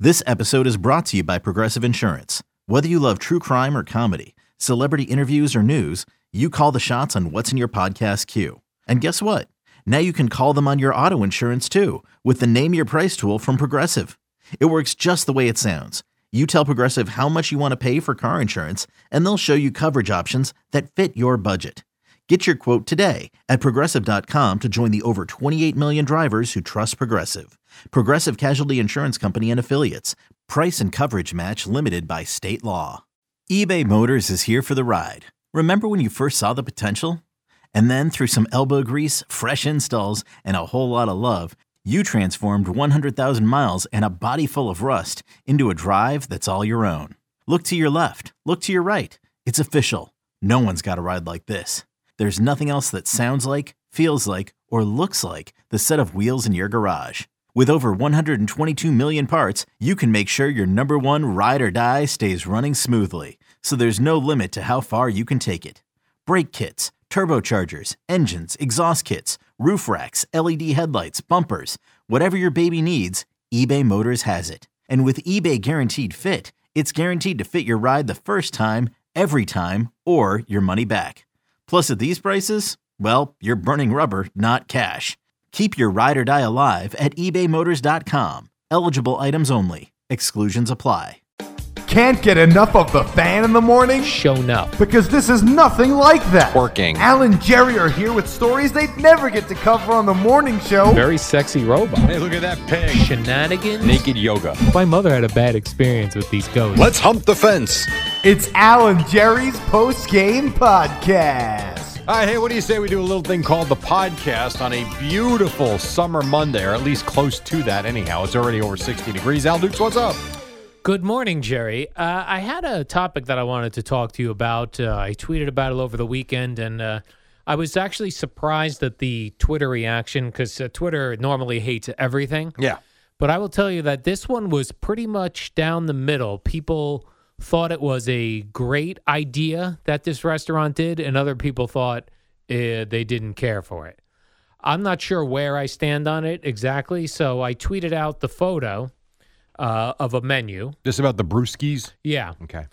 This episode is brought to you by Progressive Insurance. Whether you love true crime or comedy, celebrity interviews or news, you call the shots on what's in your podcast queue. And guess what? Now you can call them on your auto insurance too with the Name Your Price tool from Progressive. It works just the way it sounds. You tell Progressive how much you want to pay for car insurance, and they'll show you coverage options that fit your budget. Get your quote today at Progressive.com to join the over 28 million drivers who trust Progressive. Progressive Casualty Insurance Company and Affiliates. Price and coverage match limited by state law. eBay Motors is here for the ride. Remember when you first saw the potential? And then through some elbow grease, fresh installs, and a whole lot of love, you transformed 100,000 miles and a body full of rust into a drive that's all your own. Look to your left. Look to your right. It's official. No one's got a ride like this. There's nothing else that sounds like, feels like, or looks like the set of wheels in your garage. With over 122 million parts, you can make sure your number one ride or die stays running smoothly. So there's no limit to how far you can take it. Brake kits, turbochargers, engines, exhaust kits, roof racks, LED headlights, bumpers, whatever your baby needs, eBay Motors has it. And with eBay Guaranteed Fit, it's guaranteed to fit your ride the first time, every time, or your money back. Plus, at these prices, well, you're burning rubber, not cash. Keep your ride or die alive at ebaymotors.com. Eligible items only. Exclusions apply. Can't get enough of the Fan in the morning? Shown up. Because this is nothing like that. Working. Al and Jerry are here with stories they'd never get to cover on the morning show. Very sexy robot. Hey, look at that pig. Shenanigans. Naked yoga. My mother had a bad experience with these ghosts. Let's hump the fence. It's Al and Jerry's post-game podcast. All right, hey, what do you say we do a little thing called the podcast on a beautiful summer Monday, or at least close to that anyhow. It's already over 60 degrees. Al Dukes, what's up? Good morning, Jerry. I had a topic that I wanted to talk to you about. I tweeted about it over the weekend, and I was actually surprised at the Twitter reaction because Twitter normally hates everything. Yeah. But I will tell you that this one was pretty much down the middle. People thought it was a great idea that this restaurant did, and other people thought they didn't care for it. I'm not sure where I stand on it exactly, so I tweeted out the photo of a menu. This about the brewskis? Yeah. Okay.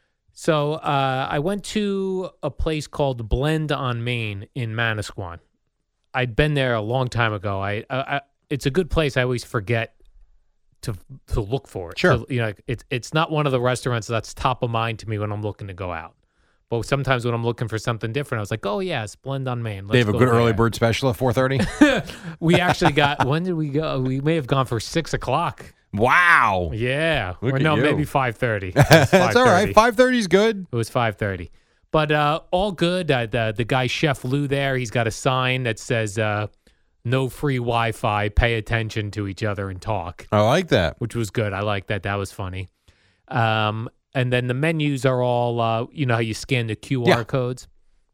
So I went to a place called Blend on Main in Manasquan. I'd been there a long time ago. It's a good place. I always forget to look for it. Sure. So, it's not one of the restaurants that's top of mind to me when I'm looking to go out. But sometimes when I'm looking for something different, I was like, oh, yes, Blend on Main. They have a good early bird special at 4:30? We actually got, when did we go? We may have gone for 6 o'clock. Wow. Yeah. Look or at no, you. maybe 5:30. That's all right. 5:30 is good. It was 5:30. But all good. The guy, Chef Lou there, he's got a sign that says, no free Wi-Fi, pay attention to each other and talk. I like that. Which was good. I like that. That was funny. And then the menus are all, you know how you scan the QR codes?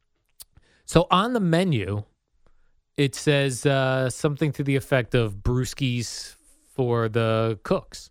So on the menu, it says something to the effect of brewskis for the cooks.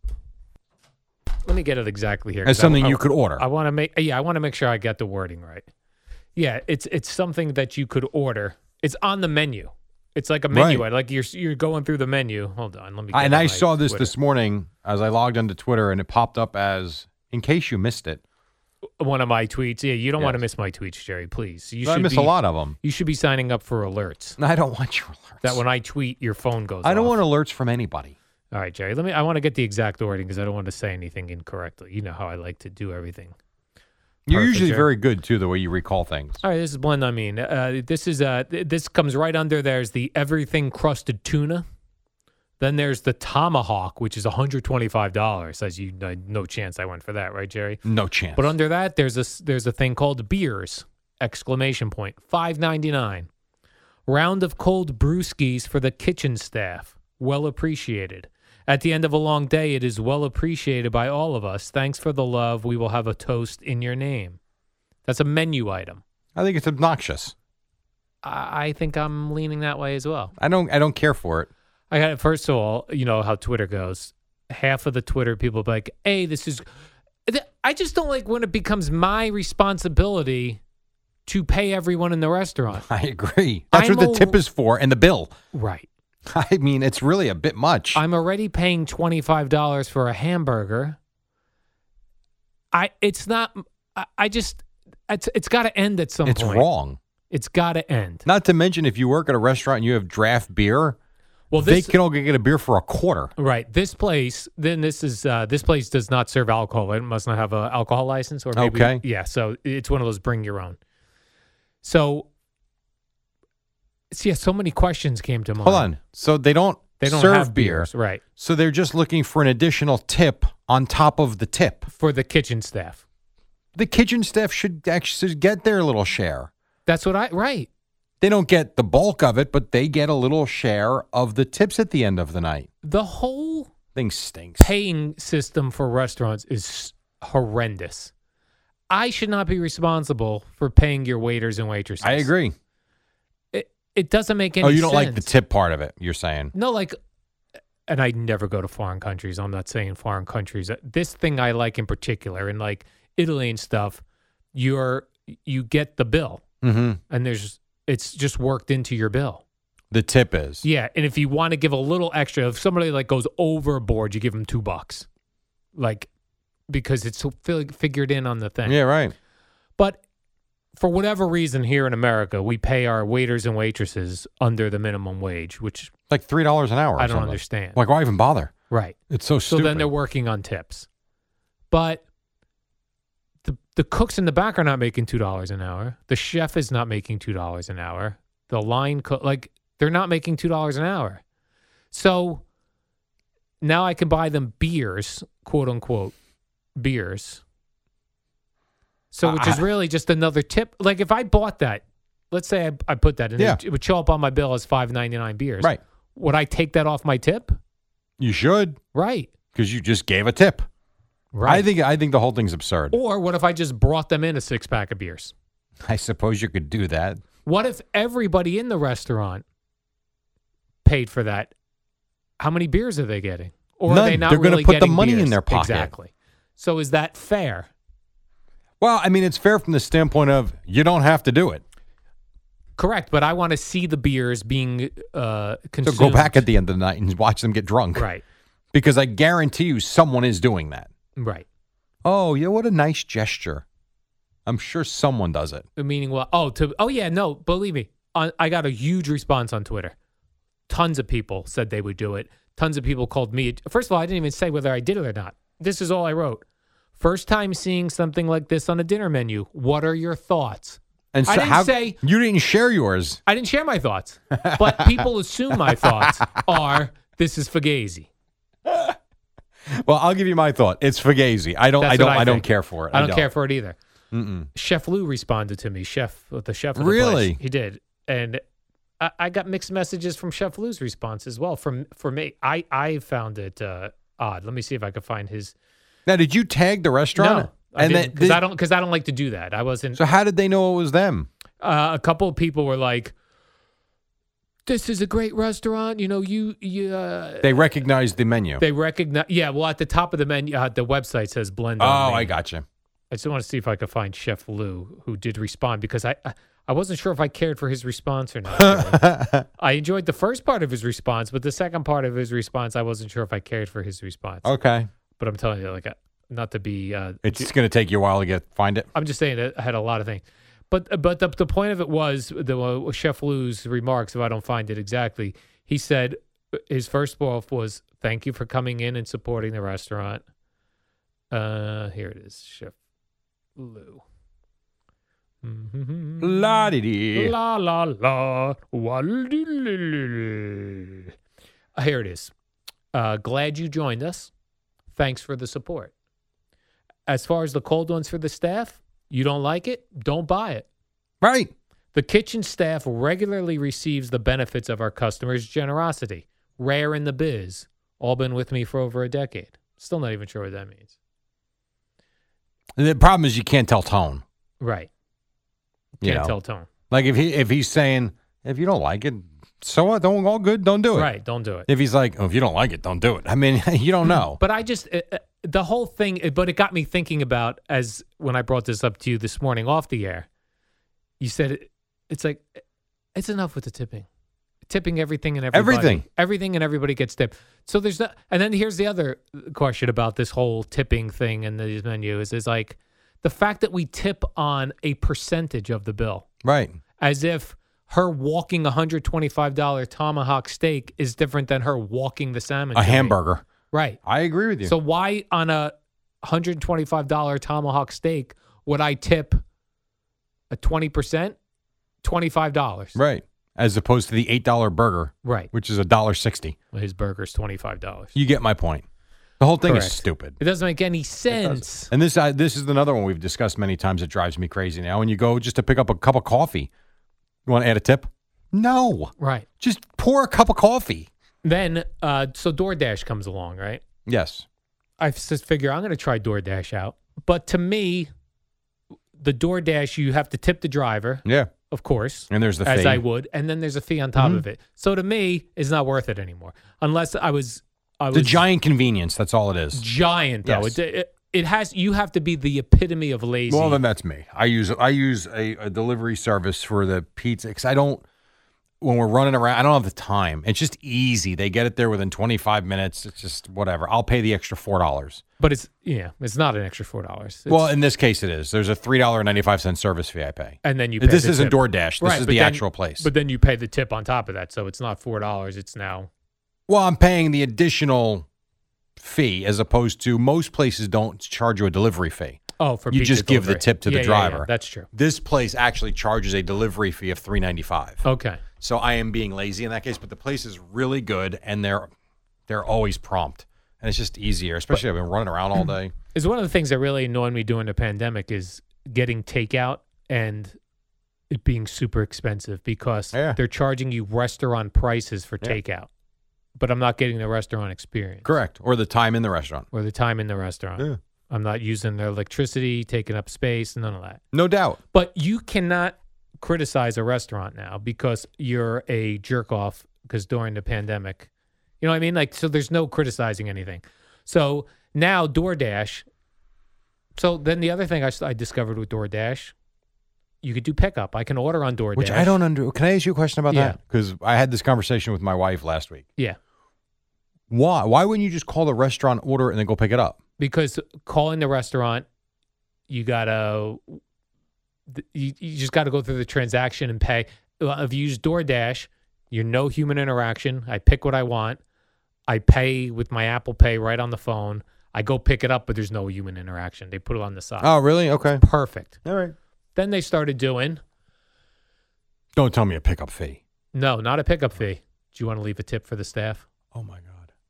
Let me get it exactly here. As something you could order. I want to make sure I get the wording right. Yeah, it's something that you could order. It's on the menu. It's like a menu. Right. Like you're going through the menu. Hold on, let me. And I saw Twitter. this morning as I logged onto Twitter, and it popped up as, in case you missed it. One of my tweets. Yeah, you don't want to Yes. miss my tweets, Jerry. Please, I miss a lot of them. You should be signing up for alerts. I don't want your alerts. That when I tweet, your phone goes. I don't off. want alerts from anybody. All right, Jerry. I want to get the exact wording because I don't want to say anything incorrectly. You know how I like to do everything. You're Perfect, usually Jerry. very good, too, the way you recall things. All right, this is Blend on Main. This comes right under. There's the everything crusted tuna. Then there's the tomahawk, which is $125. As you know, no chance I went for that, right, Jerry? No chance. But under that, there's a thing called beers! $5.99. Round of cold brewskis for the kitchen staff. Well appreciated. At the end of a long day, it is well appreciated by all of us. Thanks for the love. We will have a toast in your name. That's a menu item. I think it's obnoxious. I think I'm leaning that way as well. I don't care for it. First of all, you know how Twitter goes. Half of the Twitter people be like, hey, this is... I just don't like when it becomes my responsibility to pay everyone in the restaurant. I agree. That's what the tip is for and the bill. Right. I mean, it's really a bit much. I'm already paying $25 for a hamburger. It's got to end at some It's point. wrong. It's got to end. Not to mention, if you work at a restaurant and you have draft beer, Well, they can only get a beer for a quarter. Right. This place does not serve alcohol. It must not have an alcohol license, or maybe, Okay. Yeah. So it's one of those bring your own. So so many questions came to mind. Hold on. So they don't serve have beer. beers, right? So they're just looking for an additional tip on top of the tip. For the kitchen staff. The kitchen staff should actually get their little share. That's what right. They don't get the bulk of it, but they get a little share of the tips at the end of the night. The whole Thing stinks. paying system for restaurants is horrendous. I should not be responsible for paying your waiters and waitresses. I agree. It doesn't make any Oh, sense. you don't like the tip part of it, you're saying? No, and I never go to foreign countries. I'm not saying foreign countries. This thing I like in particular, in like Italy and stuff, you get the bill, Mm-hmm. and it's just worked into your bill. The tip is. Yeah, and if you want to give a little extra, if somebody like goes overboard, you give them $2, like because it's so figured in on the thing. Yeah, right. But for whatever reason, here in America, we pay our waiters and waitresses under the minimum wage, which Like $3 an hour. Or I don't something. understand. Like, why even bother? Right. It's so So stupid. then they're working on tips. But the cooks in the back are not making $2 an hour. The chef is not making $2 an hour. The line cook, they're not making $2 an hour. So now I can buy them beers, quote unquote, beers. So which is really just another tip. Like if I bought that, let's say I put that in, Yeah. it would show up on my bill as $5.99 beers. Right. Would I take that off my tip? You should, Right. because you just gave a tip. Right. I think the whole thing's absurd. Or what if I just brought them in a 6-pack of beers? I suppose you could do that. What if everybody in the restaurant paid for that? How many beers are they getting? Or None. are they not They're gonna really put the getting money in beers? their pocket. Exactly. So is that fair? Well, I mean, it's fair from the standpoint of you don't have to do it. Correct, but I want to see the beers being consumed. So go back at the end of the night and watch them get drunk. Right, Because I guarantee you someone is doing that. right. Oh, yeah, what a nice gesture. I'm sure someone does it. Meaning what? No, believe me. I got a huge response on Twitter. Tons of people said they would do it. Tons of people called me. First of all, I didn't even say whether I did it or not. This is all I wrote. First time seeing something like this on a dinner menu. What are your thoughts? And so I didn't say you didn't share yours. I didn't share my thoughts, but people assume my thoughts are this is Fugazi. Well, I'll give you my thought. It's Fugazi. I don't think. care for it. I don't care for it either. Chef Lou responded to me. The chef of the Really? place. He did, and I got mixed messages from Chef Lou's response as well. For me, I found it odd. Let me see if I could find his. Now, did you tag the restaurant? No, I didn't, because I don't like to do that. I wasn't. So how did they know it was them? A couple of people were like, "This is a great restaurant." You know, you. They recognized the menu. They recognize. Yeah, well, at the top of the menu, the website says blend. Oh, on I me. got you. I just want to see if I could find Chef Lou, who did respond, because I wasn't sure if I cared for his response or not. Really. I enjoyed the first part of his response, but the second part of his response, I wasn't sure if I cared for his response. Okay. But I'm telling you, not to be. It's going to take you a while to find it. I'm just saying it had a lot of things. But the point of it was the Chef Lou's remarks. If I don't find it exactly, he said his first off was thank you for coming in and supporting the restaurant. Here it is, Chef Lou. La-di-dee. La la la. Here it is. Glad you joined us. Thanks for the support. As far as the cold ones for the staff, you don't like it? Don't buy it. Right. The kitchen staff regularly receives the benefits of our customers' generosity. Rare in the biz. All been with me for over a decade. Still not even sure what that means. The problem is you can't tell tone. Right. You Can't know. tell tone. Like if he's saying, if you don't like it, so what? Don't all good. Don't do it. Right. Don't do it. If he's like, oh, if you don't like it, don't do it. I mean, you don't know. But I just, the whole thing, but it got me thinking about, as when I brought this up to you this morning off the air, you said it's like, it's enough with the tipping. tipping everything and everybody. Everything. Everything and everybody gets tipped. So there's not. And then here's the other question about this whole tipping thing and these menus is like the fact that we tip on a percentage of the bill, Right. as if her walking $125 tomahawk steak is different than her walking the salmon. A joint. hamburger. Right. I agree with you. So why on a $125 tomahawk steak would I tip a 20%? $25. Right. As opposed to the $8 burger, Right. which is $1.60. Well, his burger's $25. You get my point. The whole thing Correct. is stupid. It doesn't make any sense. And this is another one we've discussed many times. It drives me crazy now. When you go just to pick up a cup of coffee, you want to add a tip? No. Right. Just pour a cup of coffee. Then, so DoorDash comes along, right? Yes. I just figure I'm going to try DoorDash out. But to me, the DoorDash, you have to tip the driver, Yeah. of course. And there's the as fee. I would, and then there's a fee on top of it. So to me, it's not worth it anymore. Unless I was It's a giant convenience. That's all it is. giant though. Yes. It has. You have to be the epitome of lazy. Well, then that's me. I use a delivery service for the pizza because I don't. When we're running around, I don't have the time. It's just easy. They get it there within 25 minutes. It's just whatever. I'll pay the extra $4. But it's not an extra $4. Well, in this case, it is. There's a $3.95 service fee I pay. and then you pay This the isn't tip. DoorDash. This Right, is but the then- actual place. But then you pay the tip on top of that, so it's not $4. It's now Well, I'm paying the additional fee as opposed to most places don't charge you a delivery fee. for You pizza just give the delivery. tip to the Yeah, driver. that's true. This place actually charges a delivery fee of $3.95. Okay. So I am being lazy in that case, but the place is really good and they're always prompt. And it's just easier, especially I've been running around all day. Is one of the things that really annoyed me during the pandemic is getting takeout and it being super expensive because Yeah. they're charging you restaurant prices for Yeah. takeout, but I'm not getting the restaurant experience. Correct. Or the time in the restaurant. Or the time in the restaurant. Yeah. I'm not using their electricity, taking up space, none of that. No doubt. But you cannot criticize a restaurant now because you're a jerk off because during the pandemic, you know what I mean? Like, so there's no criticizing anything. So now DoorDash. So then the other thing I discovered with DoorDash, you could do pickup. I can order on DoorDash. Which I don't under. Can I ask you a question about Yeah. that? Because I had this conversation with my wife last week. Yeah. Why? Why wouldn't you just call the restaurant, order, and then go pick it up? Because calling the restaurant, you gotta, you just got to go through the transaction and pay. If you use DoorDash, you're no human interaction. I pick what I want. I pay with my Apple Pay right on the phone. I go pick it up, but there's no human interaction. They put it on the side. Oh, really? Okay. Perfect. All right. Then they started doing, Don't tell me a pickup fee. no, not a pickup fee. Do you want to leave a tip for the staff? Oh my God.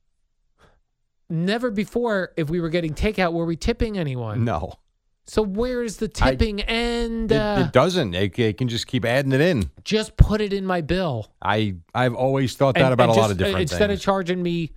Never before, if we were getting takeout, were we tipping anyone? No. So where is the tipping end? It doesn't. They can just keep adding it in. Just put it in my bill. I've always thought that And- about and a lot just, of different instead things. of charging me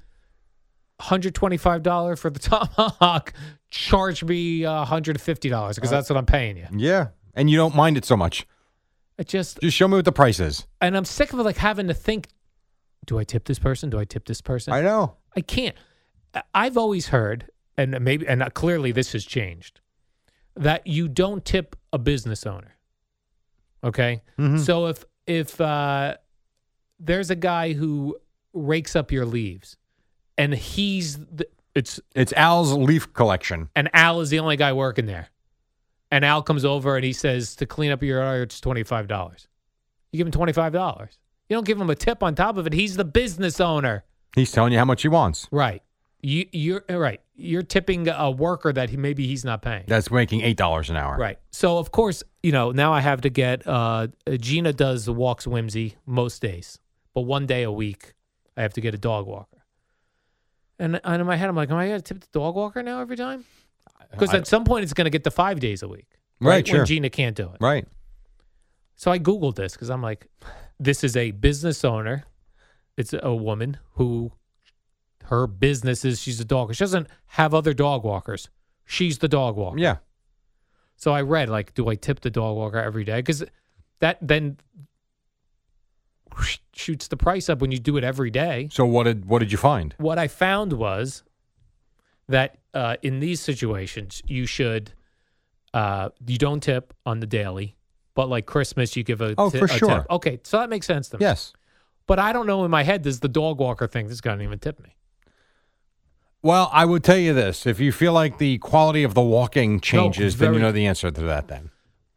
$125 for the tomahawk, charge me $150 because that's what I'm paying you. Yeah. And you don't mind it so much. It just, Just show me what the price is. and I'm sick of like having to think, do I tip this person? Do I tip this person? I know. I can't. I've always heard, and maybe, and clearly this has changed, that you don't tip a business owner. Okay, so if there's a guy who rakes up your leaves, and it's Al's leaf collection. and Al is the only guy working there, and Al comes over and he says to clean up your yard it's $25. You give him $25. You don't give him a tip on top of it. He's the business owner. He's telling you how much he wants. Right. You're right. You're tipping a worker that maybe he's not paying. That's making $8 an hour. Right. So of course, now I have to get Gina does walks Whimsy most days, but one day a week I have to get a dog walker. And in my head I'm like, am I going to tip the dog walker now every time? Because at some point it's going to get to 5 days a week. Right, When sure. Gina can't do it. Right. So I Googled this because I'm like, this is a business owner. It's a woman who her business is she's a dog. She doesn't have other dog walkers. She's the dog walker. Yeah. So I read, like, do I tip the dog walker every day? Because that then shoots the price up when you do it every day. So what did you find? What I found was that in these situations, you don't tip on the daily, but like Christmas, you give a Oh, for a sure. tip. Okay, so that makes sense to me. Yes. But I don't know in my head, does the dog walker think this guy didn't even tip me? Well, I would tell you this. If you feel like the quality of the walking changes, then you very- know the answer to that then.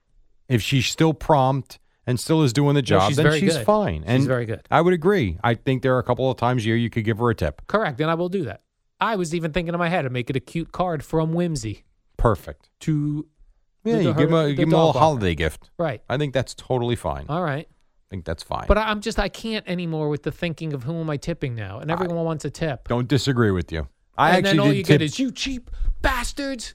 If she's still prompt and still is doing the No, job, she's then very she's good. fine. And She's very good. I would agree. I think there are a couple of times a year you could give her a tip. Correct, and I will do that. I was even thinking in my head of make it a cute card from Whimsy Perfect. to Yeah, the- you her- give them the a dog little walker. holiday gift. Right. I think that's totally fine. All right. I think that's fine. But I can't anymore with the thinking of who am I tipping now, and everyone wants a tip. Don't disagree with you. I And actually then all did you tip. get is you cheap bastards.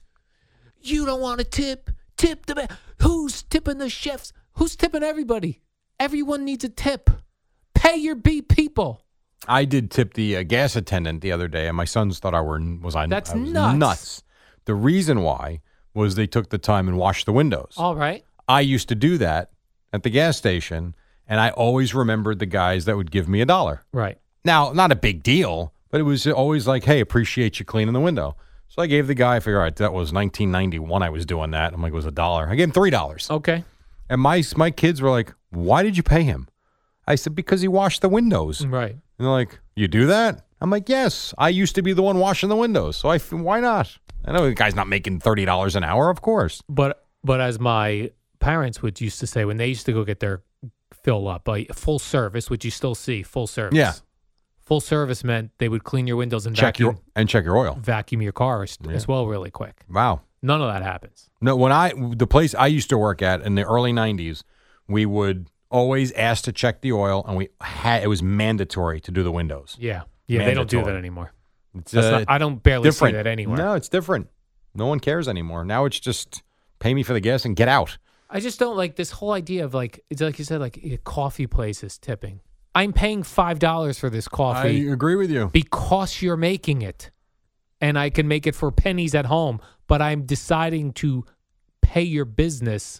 You don't want to tip. Tip the who's tipping the chefs? Who's tipping everybody? Everyone needs a tip. Pay your beat people. I did tip the gas attendant the other day, and my sons thought I was That's nuts. nuts. The reason why was they took the time and washed the windows. All right. I used to do that at the gas station, and I always remembered the guys that would give me $1. Right. Now, not a big deal, but it was always like, hey, appreciate you cleaning the window. So I gave the guy, I figured, all right, that was 1991 I was doing that. I'm like, it was $1. I gave him $3. Okay. And my kids were like, why did you pay him? I said, because he washed the windows. Right. And they're like, you do that? I'm like, yes. I used to be the one washing the windows. So why not? I know the guy's not making $30 an hour, of course. But as my parents would used to say when they used to go get their fill up, full service, which you still see, full service. Yeah. Full service meant they would clean your windows and Check your oil. vacuum your car as well really quick. Wow. None of that happens. No, the place I used to work at in the early 90s, we would always ask to check the oil, and it was mandatory to do the windows. Yeah. Yeah, they don't do Mandatory. that anymore. It's That's not, I don't barely different. see that anywhere. No, it's different. No one cares anymore. Now it's just pay me for the gas and get out. I just don't like this whole idea of it's like you said, coffee places tipping. I'm paying $5 for this coffee agree with you. because you're making it, and I can make it for pennies at home, but I'm deciding to pay your business.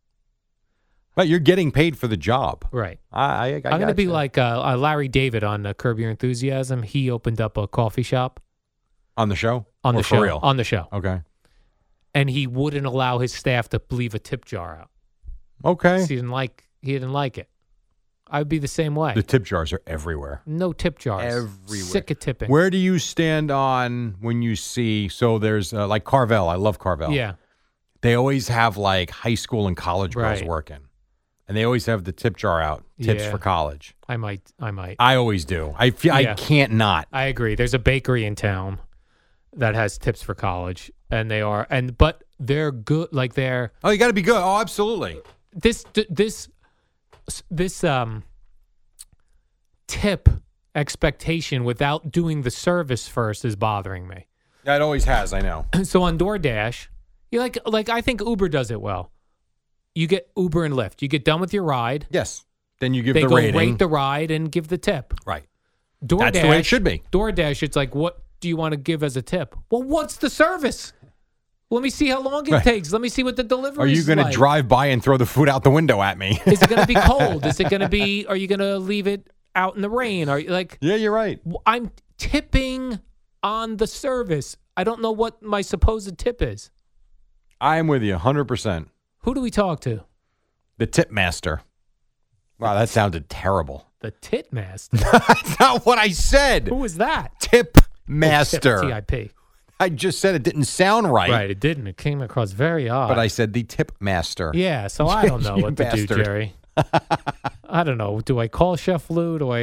But you're getting paid for the job. Right. I'm I'm going to be like Larry David on Curb Your Enthusiasm. He opened up a coffee shop on the show? on Or the for show. real? On the show. Okay. And he wouldn't allow his staff to leave a tip jar out. Okay. He didn't like it. I'd be the same way. The tip jars are everywhere. No tip jars. Everywhere. Sick of tipping. Where do you stand on when you see, so there's like Carvel. I love Carvel. Yeah. They always have like high school and college girls Right. working. And they always have the tip jar out, tips Yeah. for college. I might. I always do. I feel Yeah. I can't not. I agree. There's a bakery in town that has tips for college, and but they're good. Like they're Oh, you got to be good. Oh, absolutely. this tip expectation without doing the service first is bothering me. Yeah, it always has. I know. So on DoorDash, you like I think Uber does it well. You get Uber and Lyft. You get done with your ride. Yes. Then you give They the go rating. rate the ride and give the tip. Right. DoorDash, That's the way it should be. DoorDash, it's like, what do you want to give as a tip? Well, what's the service? Let me see how long it Right. takes. Let me see what the delivery Are you is going to like. drive by and throw the food out the window at me? Is it going to be cold? Is it going to be, are you going to leave it out in the rain? Are you like, Yeah, you're right. I'm tipping on the service. I don't know what my supposed tip is. I am with you 100%. Who do we talk to? The tip master. Wow, that sounded terrible. The tit master. That's not what I said. Who was that? Tip master. Oh, TIP. I just said it didn't sound right. Right, it didn't. It came across very odd. But I said the tip master. Yeah, so I don't know You what to do, bastard. Jerry. I don't know. Do I call Chef Lou? Do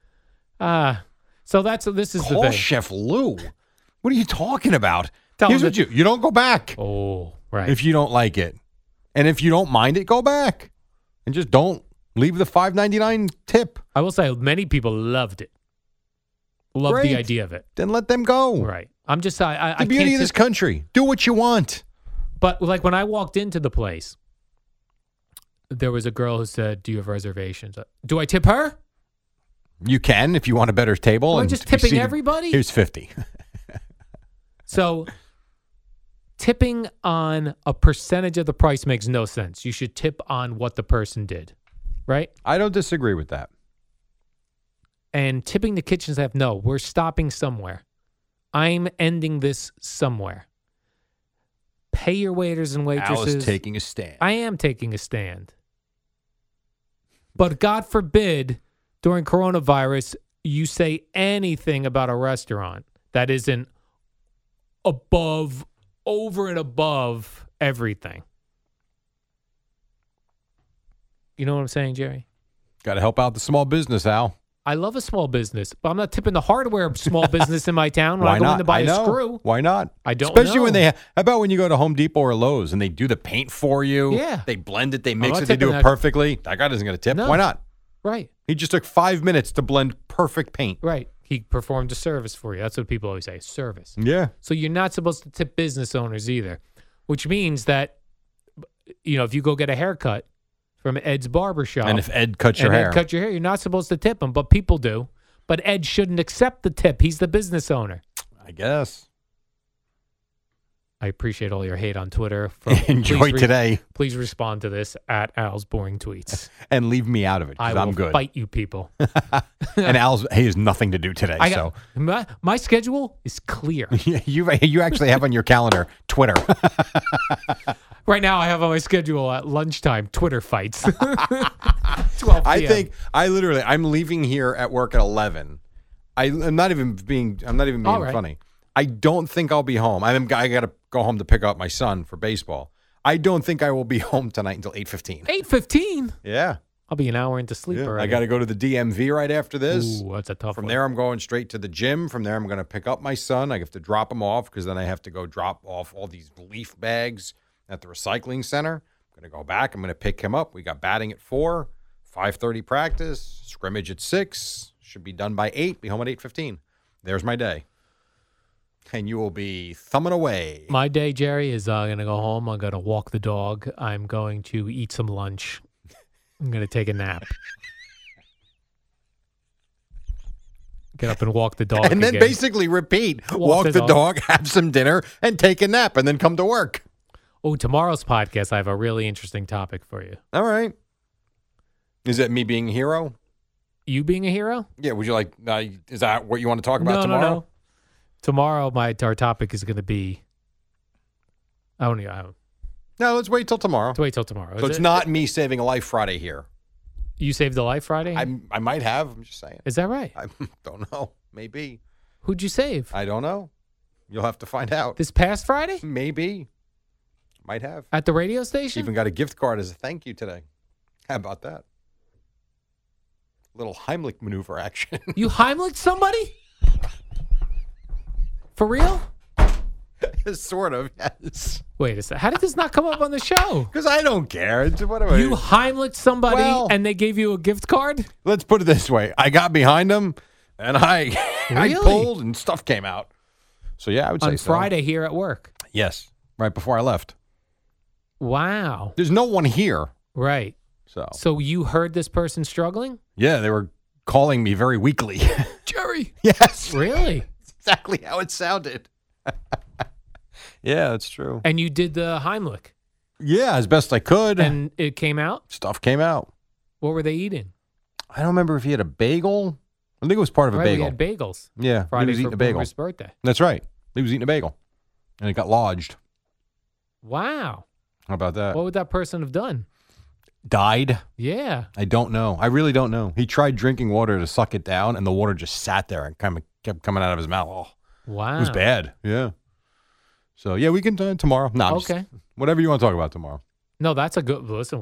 I? So this is Call the thing. Chef Lou. What are you talking about? Tell Here's him what you don't go back Oh, right. if you don't like it. And if you don't mind it, go back. And just don't leave the $5.99 tip. I will say many people loved it. Loved Great. the idea of it. Then let them go. Right. I'm just I The beauty can't of this tip- country. Do what you want. But like when I walked into the place, there was a girl who said, "Do you have reservations?" Do I tip her? You can if you want a better table. Am I and just to be tipping seated- everybody? Here's 50. So tipping on a percentage of the price makes no sense. You should tip on what the person did, right? I don't disagree with that. And tipping the kitchen staff, no, we're stopping somewhere. I'm ending this somewhere. Pay your waiters and waitresses. Alice taking a stand. I am taking a stand. But God forbid during coronavirus, you say anything about a restaurant that isn't over and above everything. You know what I'm saying, Jerry? Got to help out the small business, Al. I love a small business, but I'm not tipping the hardware small business in my town when Why I go not? in to buy I a know. screw. Why not? I don't Especially know. when how about when you go to Home Depot or Lowe's and they do the paint for you? Yeah. They blend it, they I'm mix not it, they do tipping it that. perfectly. That guy doesn't get a tip. No. Why not? Right, He just took 5 minutes to blend perfect paint. right. He performed a service for you. That's what people always say, service. Yeah. So you're not supposed to tip business owners either, which means that, if you go get a haircut from Ed's barbershop. And if Ed cuts your and Ed hair. cut your hair, you're not supposed to tip him, but people do. But Ed shouldn't accept the tip. He's the business owner. I guess. I appreciate all your hate on Twitter. Enjoy Please today Please respond to this at Al's Boring Tweets. and leave me out of it I because will I'm good. fight you people. And he has nothing to do today. I So got, my schedule is clear. you actually have on your calendar Twitter. Right now, I have on my schedule at lunchtime Twitter fights. 12 I PM. think I'm leaving here at work at 11. I'm not even being All right. funny. I don't think I'll be home. I got to go home to pick up my son for baseball. I don't think I will be home tonight until 8:15. 8:15. Yeah. I'll be an hour into sleep I already. got to go to the DMV right after this. Ooh, that's a tough From one. there, I'm going straight to the gym. From there, I'm going to pick up my son. I have to drop him off because then I have to go drop off all these leaf bags at the recycling center. I'm going to go back. I'm going to pick him up. We got batting at 4, 5:30 practice, scrimmage at 6. Should be done by 8. Be home at 8:15. There's my day. And you will be thumbing away. My day, Jerry, is going to go home. I'm going to walk the dog. I'm going to eat some lunch. I'm going to take a nap. Get up and walk the dog. And then again. basically repeat. Walk the dog, have some dinner, and take a nap, and then come to work. Oh, tomorrow's podcast, I have a really interesting topic for you. All right. Is that me being a hero? You being a hero? Yeah, would you like, is that what you want to talk about No. tomorrow? Tomorrow, our topic is going to be. I don't know. No, let's wait till tomorrow. To wait till tomorrow. So Is it's it- not me saving a life Friday here. You saved a life Friday? I might have. I'm just saying. Is that right? I don't know. Maybe. Who'd you save? I don't know. You'll have to find out. This past Friday? Maybe. Might have. At the radio station? Even got a gift card as a thank you today. How about that? Little Heimlich maneuver action. You Heimlich somebody? For real? Sort of, yes. Wait a second. How did this not come up on the show? Because I don't care. It's whatever. You Heimlich somebody Well- and they gave you a gift card? Let's put it this way. I got behind him and I Really? pulled and stuff came out. So yeah, I would say On so. Friday here at work. Yes. Right before I left. Wow. There's no one here. Right. So So you heard this person struggling? yeah, they were calling me very weakly. Jerry. Yes. Really? Exactly how it sounded. Yeah, that's true. And you did the Heimlich Yeah, as best I could. and it came out? Stuff came out. What were they eating? I don't remember if he had a bagel. I think it was part of a Right, bagel. we had bagels. Yeah, Friday he was for eating a bagel. Boomer's birthday. That's right. He was eating a bagel. And it got lodged. Wow. How about that? What would that person have done? Died? Yeah. I don't know. I really don't know. He tried drinking water to suck it down, and the water just sat there and kind of kept coming out of his mouth. Oh, Wow. it was bad. Yeah. So, yeah, we can do it tomorrow. No, I'm just- Okay. whatever you want to talk about tomorrow. No, that's a good listen.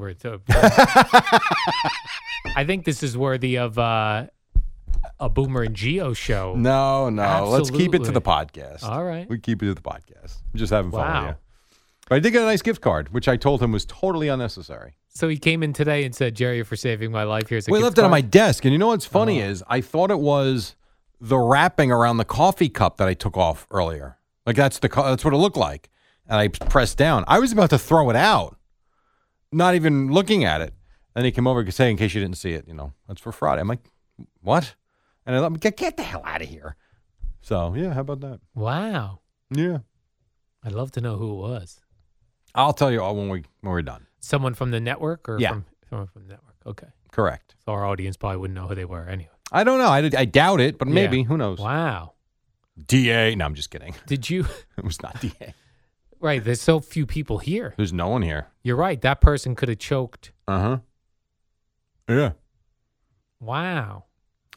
I think this is worthy of a Boomer and Geo show. No. Let's keep it to Absolutely. the podcast. All right. We keep it to the podcast. I'm just having fun Wow. with you. But I did get a nice gift card, which I told him was totally unnecessary. So he came in today and said, "Jerry, for saving my life, here's a We gift left it on my card." desk, and you know what's funny is I thought it was the wrapping around the coffee cup that I took off earlier. Like that's what it looked like, and I pressed down. I was about to throw it out, not even looking at it. And he came over to say, in case you didn't see it, that's for Friday. I'm like, what? And I'm like, get the hell out of here. So yeah, how about that? Wow. Yeah, I'd love to know who it was. I'll tell you all when we're done. Someone from the network, or Yeah. someone from the network. Okay. Correct. So our audience probably wouldn't know who they were anyway. I don't know. I doubt it, but maybe. Yeah. Who knows? Wow. DA? No, I'm just kidding. Did you? It was not DA. Right. There's so few people here. There's no one here. You're right. That person could have choked. Uh huh. Yeah. Wow.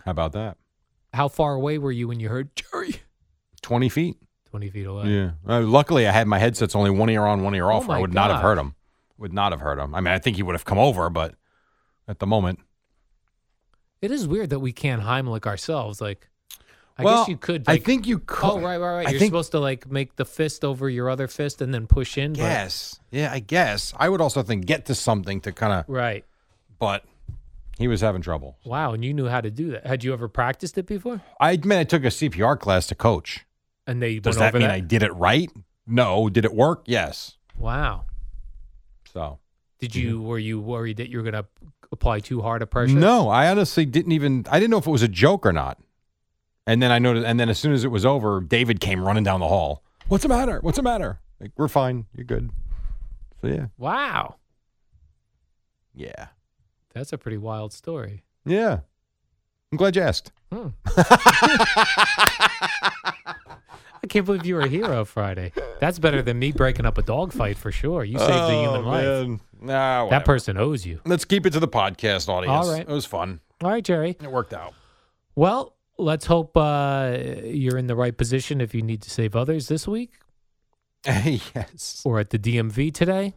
How about that? How far away were you when you heard Jerry? 20 feet. 20 feet away. Yeah. Luckily, I had my headsets only one ear on, one ear off. my I would not have God. heard him. Would not have heard him. I mean, I think he would have come over, but at the moment. It is weird that we can't Heimlich ourselves. Like, I Well, guess you could. I Like, think you could. oh, right. I You're think- supposed to like make the fist over your other fist and then push in. Yes. Yeah, I guess. I would also think get to something to kind of, But, right. but he was having trouble. Wow. And you knew how to do that. Had you ever practiced it before? I admit I took a CPR class to coach. And they Does went that over mean that? I did it right? No. Did it work? Yes. Wow. So. Did you? Were you worried that you were going to apply too hard a pressure? No, I honestly didn't even. I didn't know if it was a joke or not. And then I noticed. And then as soon as it was over, David came running down the hall. What's the matter? What's the matter? Like, we're fine. You're good. So yeah, Wow. yeah, That's a pretty wild story. yeah. I'm glad you asked. I can't believe you were a hero Friday. That's better than me breaking up a dog fight for sure. You saved a human life. Man. Nah, That whatever. person owes you. Let's keep it to the podcast audience. All right. It was fun. All right, Jerry. It worked out. Well, let's hope you're in the right position if you need to save others this week Yes. or at the DMV today.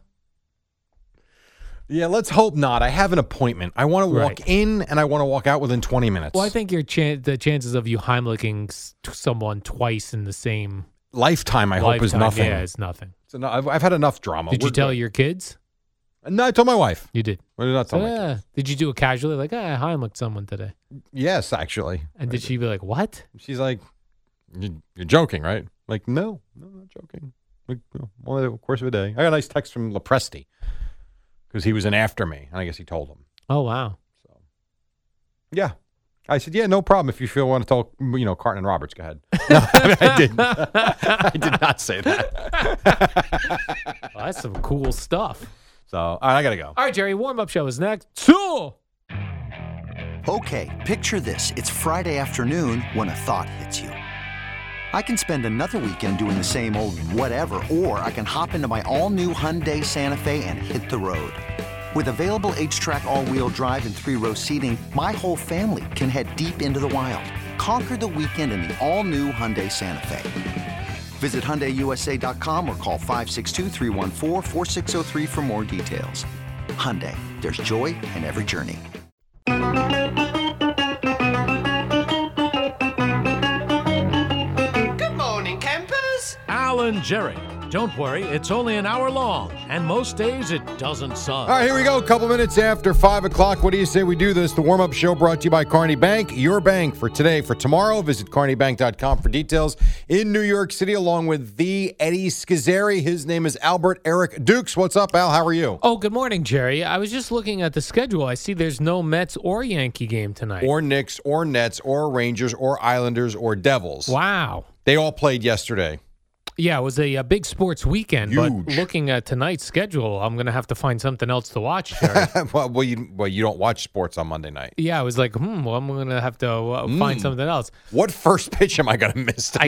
Yeah, let's hope not. I have an appointment. I want to walk Right. in and I want to walk out within 20 minutes. Well, I think the chances of you Heimliching someone twice in the same Lifetime, I hope, is lifetime, nothing. Yeah, it's nothing. So no, I've had enough drama. Did you We're tell good. your kids? No, I told my wife. You did. I did not tell my kids. Yeah. Did you do it casually? Like, I Heimlicked someone today. Yes, actually. And did she be like, what? She's like, you're joking, right? Like, no, I'm not joking. Like, no, only the course of a day. I got a nice text from Lepresti because he was in after me, and I guess he told him. Oh, wow. So, yeah. I said, yeah, no problem. If you feel want to talk, Carton and Roberts, go ahead. No, I didn't. I did not say that. Well, that's some cool stuff. So, all right, I got to go. All right, Jerry, warm-up show is next. So, Okay, picture this. It's Friday afternoon when a thought hits you. I can spend another weekend doing the same old whatever, or I can hop into my all-new Hyundai Santa Fe and hit the road. With available H-Track all-wheel drive and 3-row seating, my whole family can head deep into the wild. Conquer the weekend in the all-new Hyundai Santa Fe. Visit HyundaiUSA.com or call 562-314-4603 for more details. Hyundai, there's joy in every journey. Good morning, campers. Alan Jerry. Don't worry, it's only an hour long, and most days it doesn't suck. All right, here we go. A couple minutes after 5 o'clock. What do you say we do this? The warm-up show brought to you by Carney Bank. Your bank for today. For tomorrow, visit carneybank.com for details. In New York City, along with the Eddie Schizzeri. His name is Albert Eric Dukes. What's up, Al? How are you? oh, good morning, Jerry. I was just looking at the schedule. I see there's no Mets or Yankee game tonight. Or Knicks, or Nets, or Rangers, or Islanders, or Devils. Wow. They all played yesterday. Yeah, it was a big sports weekend, but Huge. looking at tonight's schedule, I'm going to have to find something else to watch, Jerry. well, you don't watch sports on Monday night. Yeah, I was like, well, I'm going to have to find something else. What first pitch am I going to miss tonight?